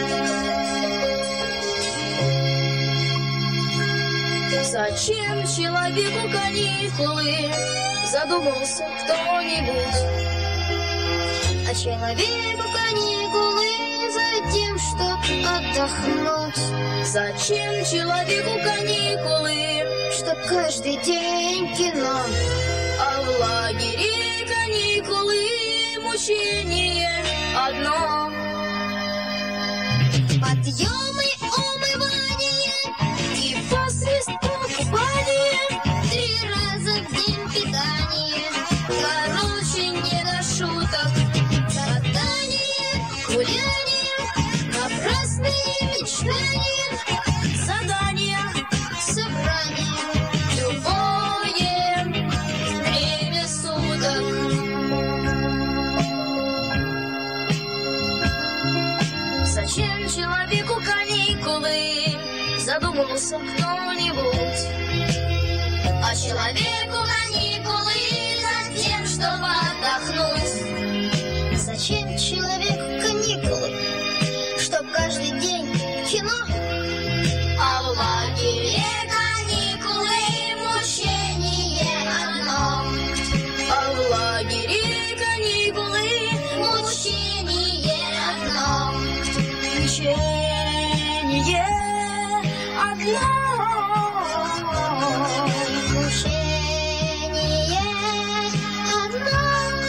Зачем человеку каникулы? Задумался кто-нибудь. А человеку каникулы за тем, чтоб отдохнуть. Зачем человеку каникулы? Чтоб каждый день кино. А в лагере каникулы мучение одно. Подъемы, умывание и после купания 3 раза в день питание. Короче, не до шуток. Катание, гуляние, напрасные мечтания, задания, собрания, любое время суток. Зачем человеку каникулы? Задумался кто-нибудь. А человеку каникулы за тем, чтобы отдохнуть. Зачем человеку каникулы? Чтоб каждый день кино. А в лагере каникулы мучение одно. А в лагере каникулы мучение одно. Мучение одно. Мучение одно.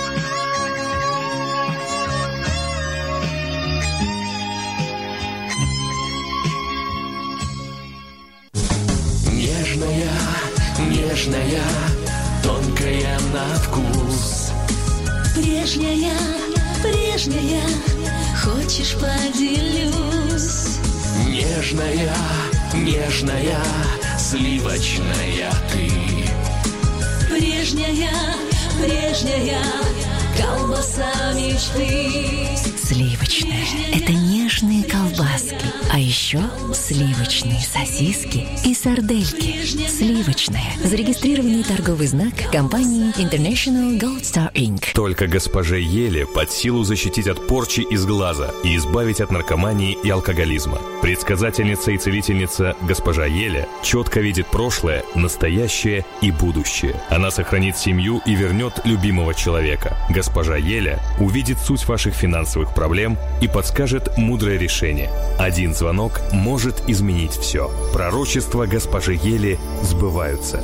Нежная, нежная, тонкая на вкус. Прежняя, прежняя, хочешь поделюсь. Нежная, нежная, сливочная ты. Прежняя, прежняя, колбаса мечты. Сливочная – это нежные колбаски, а еще сливочные сосиски и сардельки. Сливочная. Зарегистрированный торговый знак компании International Gold Star Inc. Только госпоже Еле под силу защитить от порчи из глаза и избавить от наркомании и алкоголизма. Предсказательница и целительница госпожа Еля четко видит прошлое, настоящее и будущее. Она сохранит семью и вернет любимого человека. Госпожа Еля увидит суть ваших финансовых проблем и подскажет мудрое решение. Один звонок может изменить все. Пророчества госпожи Ели сбываются.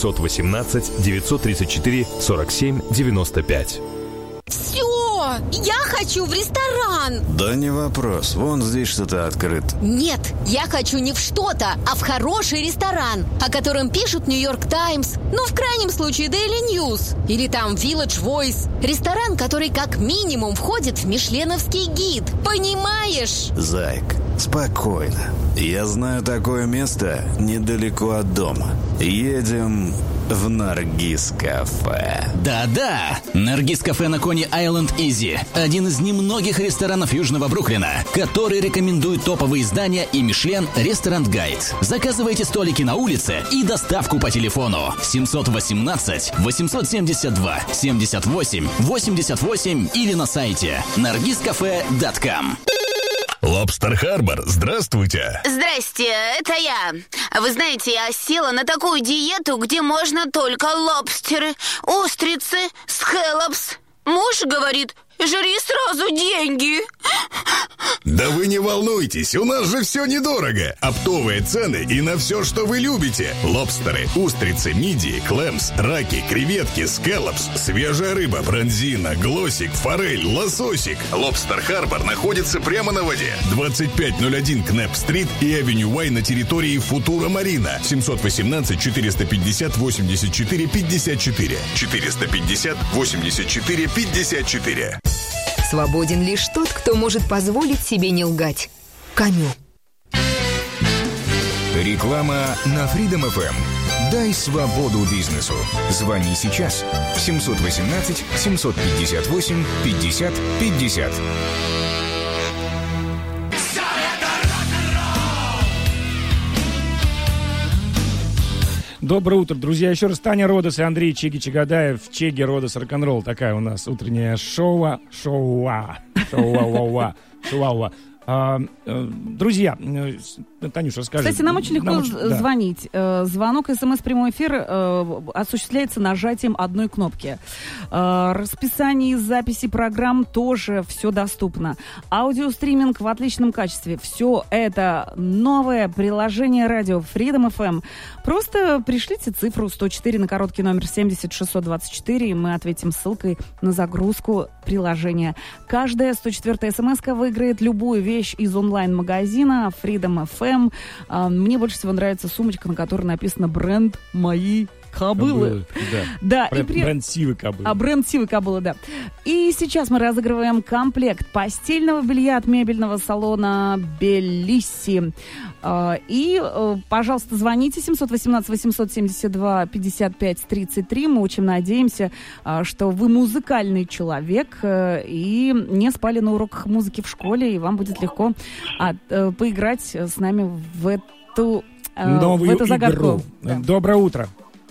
718-934-47-95. Все, я хочу в ресторан. Да не вопрос, вон здесь что-то открыто. Нет, я хочу не в что-то, а в хороший ресторан, о котором пишут Нью-Йорк Таймс, ну, в крайнем случае, Daily News. Или там Village Voice. Ресторан, который как минимум входит в мишленовский гид. Понимаешь? Зайка, Спокойно. Я знаю такое место недалеко от дома. Едем в Наргиз-кафе. Да-да, Наргиз-кафе на Кони-Айленд Изи. Один из немногих ресторанов Южного Бруклина, который рекомендует топовые издания и Мишлен Ресторант Гайд. Заказывайте столики на улице и доставку по телефону 718-872-78-88 или на сайте nargizcafe.com. Лобстер Харбор, здравствуйте. Здрасте, это я. Вы знаете, я села на такую диету, где можно только лобстеры, устрицы, скэллопс. Муж говорит, жри сразу деньги. Да вы не волнуйтесь, у нас же все недорого. Оптовые цены и на все, что вы любите. Лобстеры, устрицы, мидии, клэмс, раки, креветки, скэллопс, свежая рыба, бронзина, глосик, форель, лососик. Лобстер Харбор находится прямо на воде. 2501 Кнеп-стрит и Авеню Уай на территории Футура Марина. 718-450-84-54. 450-84-54. Свободен лишь тот, кто может позволить себе не лгать. Коню. Реклама на Freedom FM. Дай свободу бизнесу. Звони сейчас. 718-758-50-50. Доброе утро, друзья. Еще раз Таня Родос и Андрей Чеги Чагадаев. Чеги Родос рок-н-ролл. Такая у нас утренняя шоу. Друзья, Танюша, расскажи. Кстати, нам очень легко звонить. Звонок, СМС, прямой эфир осуществляется нажатием одной кнопки. Расписание и записи программ тоже все доступно. Аудиостриминг в отличном качестве. Все это новое приложение радио Freedom FM. Просто пришлите цифру 104 на короткий номер 70624, и мы ответим ссылкой на загрузку приложения. Каждая 104-я смс-ка выиграет любую вещь из онлайн-магазина Freedom FM. Мне больше всего нравится сумочка, на которой написано «Бренд мои кобылы». Да. Бренд Сивы кобылы. Бренд Сивы кобылы, да. И сейчас мы разыгрываем комплект постельного белья от мебельного салона Белисси. И, пожалуйста, звоните 718-872-55-33. Мы очень надеемся, что вы музыкальный человек и не спали на уроках музыки в школе, и вам будет легко поиграть с нами в эту загадку. Игру. Да. Доброе утро.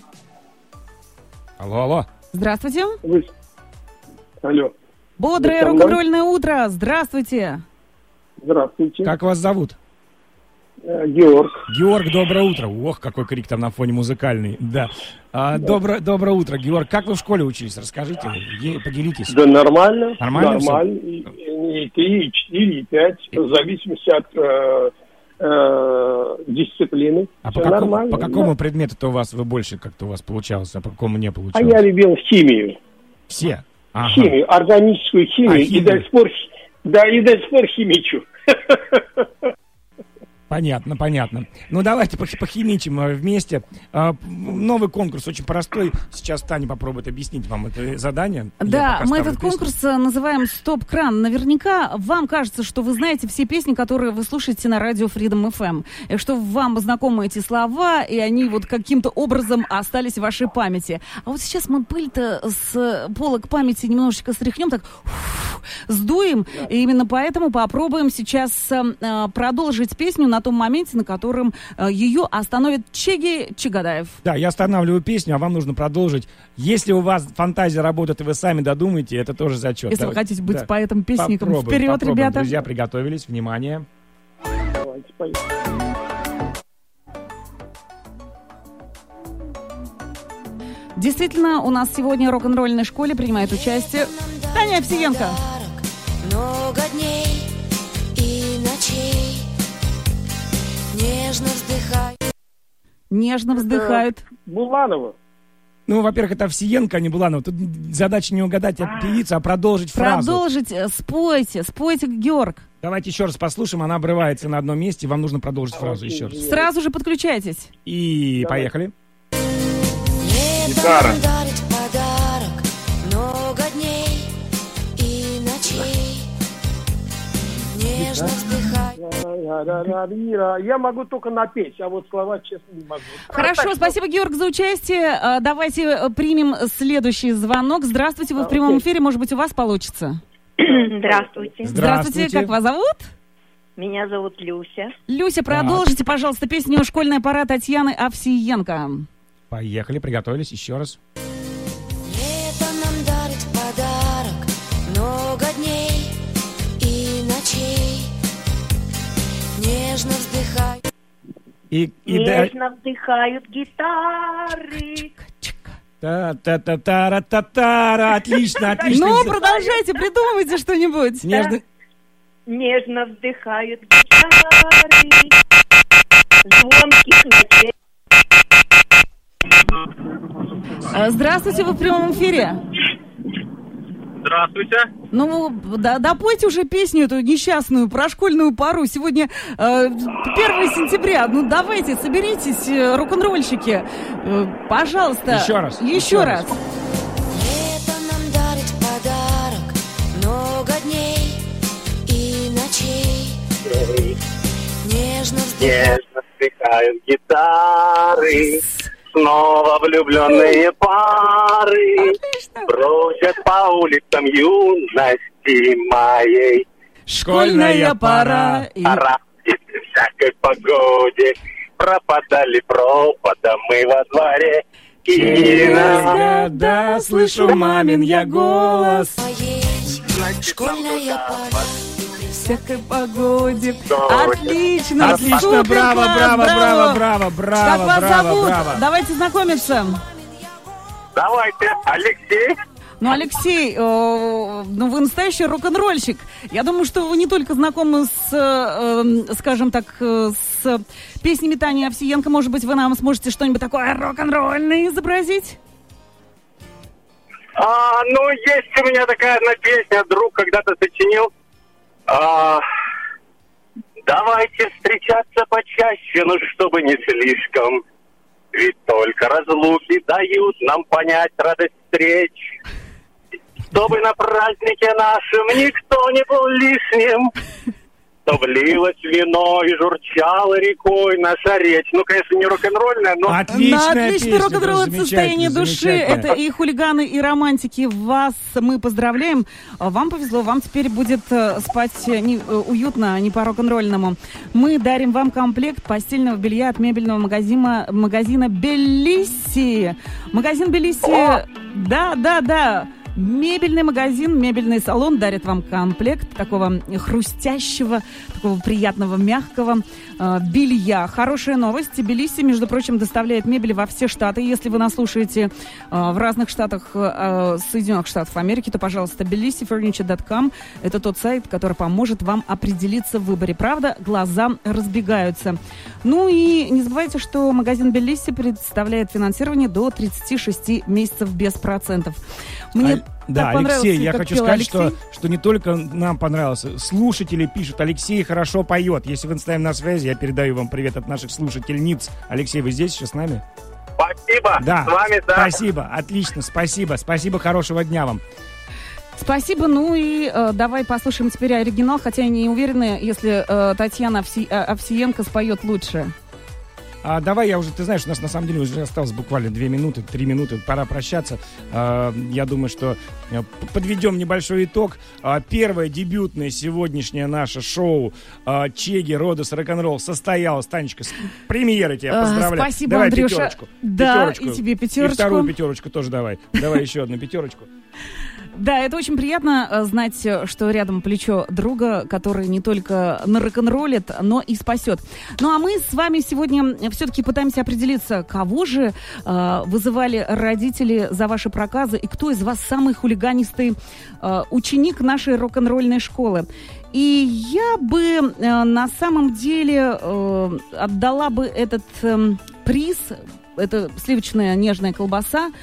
Алло. Здравствуйте. Алло. Бодрое рок-н-ролльное утро. Здравствуйте. Здравствуйте. Как вас зовут? Георг. Георг, доброе утро. Ох, какой крик там на фоне музыкальный. Да. Доброе утро, Георг. Как вы в школе учились? Расскажите, поделитесь. Да нормально. Нормально. И 3, и 4, и 5. В зависимости от дисциплины. А по какому предмету-то вы больше как-то у вас получалось, а по какому не получалось? А я любил химию. Все? Ага. Химию, органическую химию. И до сих пор химичу. Понятно. Ну, давайте похимичим вместе. Новый конкурс, очень простой. Сейчас Таня попробует объяснить вам это задание. Да, мы этот конкурс называем «Стоп-кран». Наверняка вам кажется, что вы знаете все песни, которые вы слушаете на радио Freedom FM. И что вам знакомы эти слова, и они вот каким-то образом остались в вашей памяти. А вот сейчас мы пыль-то с полок памяти немножечко стряхнем, так сдуем. И именно поэтому попробуем сейчас продолжить песню на том моменте, на котором ее остановит Чеги Чагадаев. Да, я останавливаю песню, а вам нужно продолжить. Если у вас фантазия работает, и вы сами додумаете, это тоже зачет. Если вы хотите быть поэтом-песником, вперед, ребята. Друзья, приготовились, внимание. Давайте, поехали. Действительно, у нас сегодня в рок-н-ролльной школе принимает участие Таня Овсиенко. Много дней и ночей нежно вздыхают. Буланова. Ну, во-первых, это Овсиенко, а не Буланова. Тут задача не угадать от певицы, а продолжить фразу. Спойте, Георг. Давайте еще раз послушаем, она обрывается на одном месте, вам нужно продолжить фразу еще раз. Сразу же подключайтесь. И поехали. Гитара. Много дней и ночей нежно вздыхай. Я могу только напеть, а вот слова, честно, не могу. Хорошо, спасибо, Георг, за участие. Давайте примем следующий звонок. Здравствуйте, вы в прямом эфире, может быть, у вас получится? Здравствуйте. Здравствуйте, как вас зовут? Меня зовут Люся. Люся, продолжите, пожалуйста, песню «Школьная пора» Татьяны Овсиенко. Поехали, приготовились еще раз. Лето нам дарит в подарок много дней и ночей. Нежно вздыхают. Нежно вздыхают гитары. Та-та-та-та-та-та-та. Отлично, отлично. Ну, продолжайте, придумывайте что-нибудь. Нежно вздыхают гитары. Звонких ночей. Здравствуйте, вы в прямом эфире. Здравствуйте. Ну, допойте уже песню эту несчастную про школьную пору. Сегодня 1 сентября. Ну, давайте, соберитесь, рок-н-ролльщики. Пожалуйста. Еще раз. Еще раз. Лето нам дарит в подарок много дней и ночей. Нежно вздыхают гитары. Снова влюбленные пары бродят по улицам юности моей. Школьная пора. Пора и при всякой погоде пропадали пропадом мы во дворе. Иногда слышу мамин я голос. Школьная пора. Всякой погоде. Отлично, Отлично, супер, браво, класс, браво, браво, браво, Как браво, вас браво, зовут? браво. Давайте знакомиться. Давайте, Алексей. Ну, Алексей, ну вы настоящий рок-н-ролльщик. Я думаю, что вы не только знакомы с, скажем так, с песнями Тани Овсиенко. Может быть, вы нам сможете что-нибудь такое рок-н-ролльное изобразить? Ну, есть у меня такая одна песня, друг когда-то сочинил. Давайте встречаться почаще, но чтобы не слишком. Ведь только разлуки дают нам понять радость встреч. Чтобы на празднике нашем никто не был лишним. Чтобы лилось вино и журчала рекой наша речь. Ну, конечно, не рок-н-ролльная, но... Отличная рок-н-ролл, это состояние души. Это и хулиганы, и романтики. Вас мы поздравляем. Вам повезло, вам теперь будет спать уютно, не по рок-н-ролльному. Мы дарим вам комплект постельного белья от мебельного магазина Белисси. Магазин Белисси, да. Мебельный магазин, мебельный салон дарит вам комплект такого хрустящего, такого приятного, мягкого белья. Хорошая новость. Тбилиси, между прочим, доставляет мебель во все штаты. Если вы нас слушаете в разных штатах Соединенных Штатов Америки, то, пожалуйста, tbilisifurniture.com. Это тот сайт, который поможет вам определиться в выборе. Правда, глаза разбегаются. Ну и не забывайте, что магазин Белисси предоставляет финансирование до 36 месяцев без процентов. Мне да, Алексей, я хочу сказать, Алексей. что не только нам понравилось. Слушатели пишут, Алексей хорошо поет. Если вы с нами на связи, я передаю вам привет от наших слушательниц. Алексей, вы здесь еще с нами? Спасибо, да. С вами, да. Спасибо, отлично, спасибо. Спасибо, хорошего дня вам. Спасибо, ну и давай послушаем теперь оригинал, хотя я не уверена, если Татьяна Овсиенко споет лучше. Давай я уже, ты знаешь, у нас на самом деле уже осталось буквально 2 минуты, 3 минуты, пора прощаться. Я думаю, что подведем небольшой итог. Первое дебютное сегодняшнее наше шоу Чеги, Родос, Рок-н-ролл состоялось. Танечка, с премьерой тебя поздравляю. Спасибо, давай Андрюша. Пятерочку. Да, пятерочку. и тебе пятерочку. И вторую пятерочку тоже давай. Давай еще одну пятерочку. Да, это очень приятно знать, что рядом плечо друга, который не только на рок-н-роллит, но и спасет. Ну а мы с вами сегодня все-таки пытаемся определиться, кого же вызывали родители за ваши проказы и кто из вас самый хулиганистый ученик нашей рок-н-ролльной школы. И я бы на самом деле отдала бы этот приз, это сливочная нежная колбаса,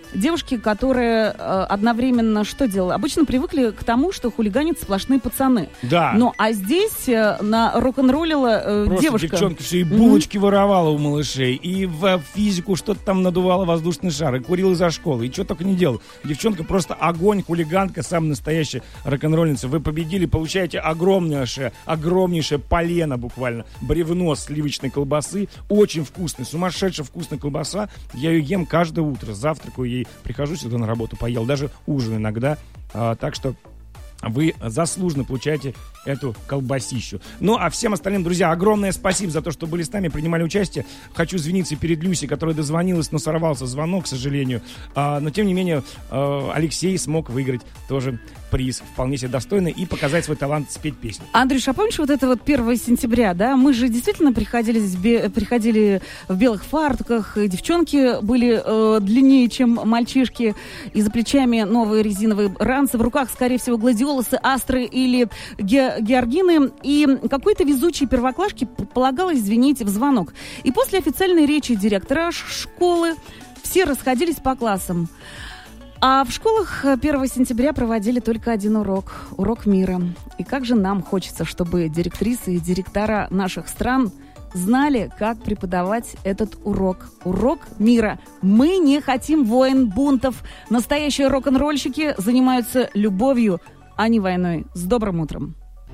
девушки, которые одновременно что делали? Обычно привыкли к тому, что хулиганят сплошные пацаны. Да. Ну, а здесь рок-н-роллила Просто девушка. девчонка все и булочки воровала у малышей, и в физику что-то там надувала воздушный шар, и курила за школой, и что только не делала. Девчонка просто огонь, хулиганка, самая настоящая рок-н-ролльница. Вы победили, получаете огромнейшее полено буквально, бревно сливочной колбасы, очень вкусный, сумасшедшая вкусная колбаса. Я ее ем каждое утро, завтракаю ей, прихожу сюда на работу, поел, даже ужин иногда, так что вы заслуженно получаете эту колбасищу. Ну, а всем остальным, друзья, огромное спасибо за то, что были с нами, принимали участие. Хочу извиниться перед Люсей, которая дозвонилась, но сорвался звонок, к сожалению. Но, тем не менее, Алексей смог выиграть тоже приз вполне себе достойный и показать свой талант спеть песню. Андрюш, а помнишь вот это вот 1 сентября, да? Мы же действительно приходили в белых фартуках, девчонки были длиннее, чем мальчишки, и за плечами новые резиновые ранцы, в руках, скорее всего, гладиолусы, астры или георгины, и какой-то везучей первоклашке полагалось звенеть в звонок. И после официальной речи директора школы все расходились по классам. А в школах 1 сентября проводили только один урок мира. И как же нам хочется, чтобы директрисы и директора наших стран знали, как преподавать этот урок. Урок мира. Мы не хотим войн, бунтов. Настоящие рок-н-ролльщики занимаются любовью, а не войной. С добрым утром.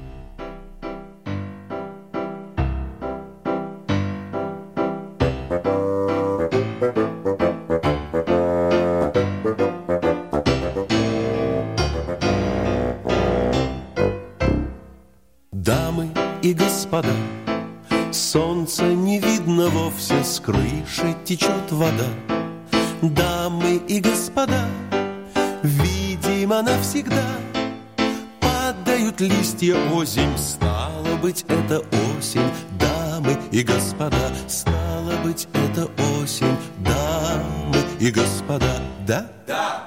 Дамы и господа, солнца не видно вовсе, с крыши течет вода. Дамы и господа, видимо навсегда падают листья озимь. Стало быть, это осень, дамы и господа. Стало быть, это осень, дамы и господа. Да? Да!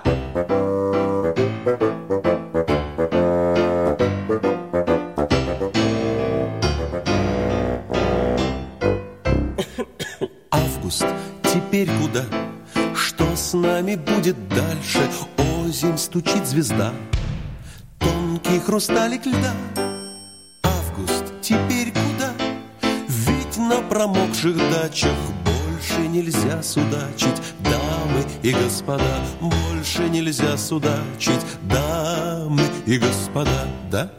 Теперь куда? Что с нами будет дальше? Озимь стучит звезда, тонкий хрусталик льда. Август, теперь куда? Ведь на промокших дачах больше нельзя судачить. Дамы и господа, больше нельзя судачить. Дамы и господа, да?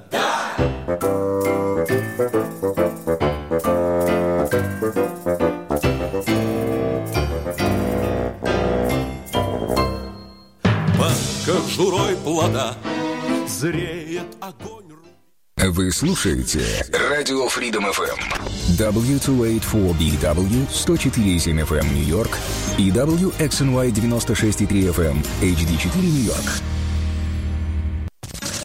Журой плода зреет огонь. Вы слушаете Радио Freedom FM, W284BW 104.7 FM Нью-Йорк и WXNY 96.3 FM HD4 Нью-Йорк.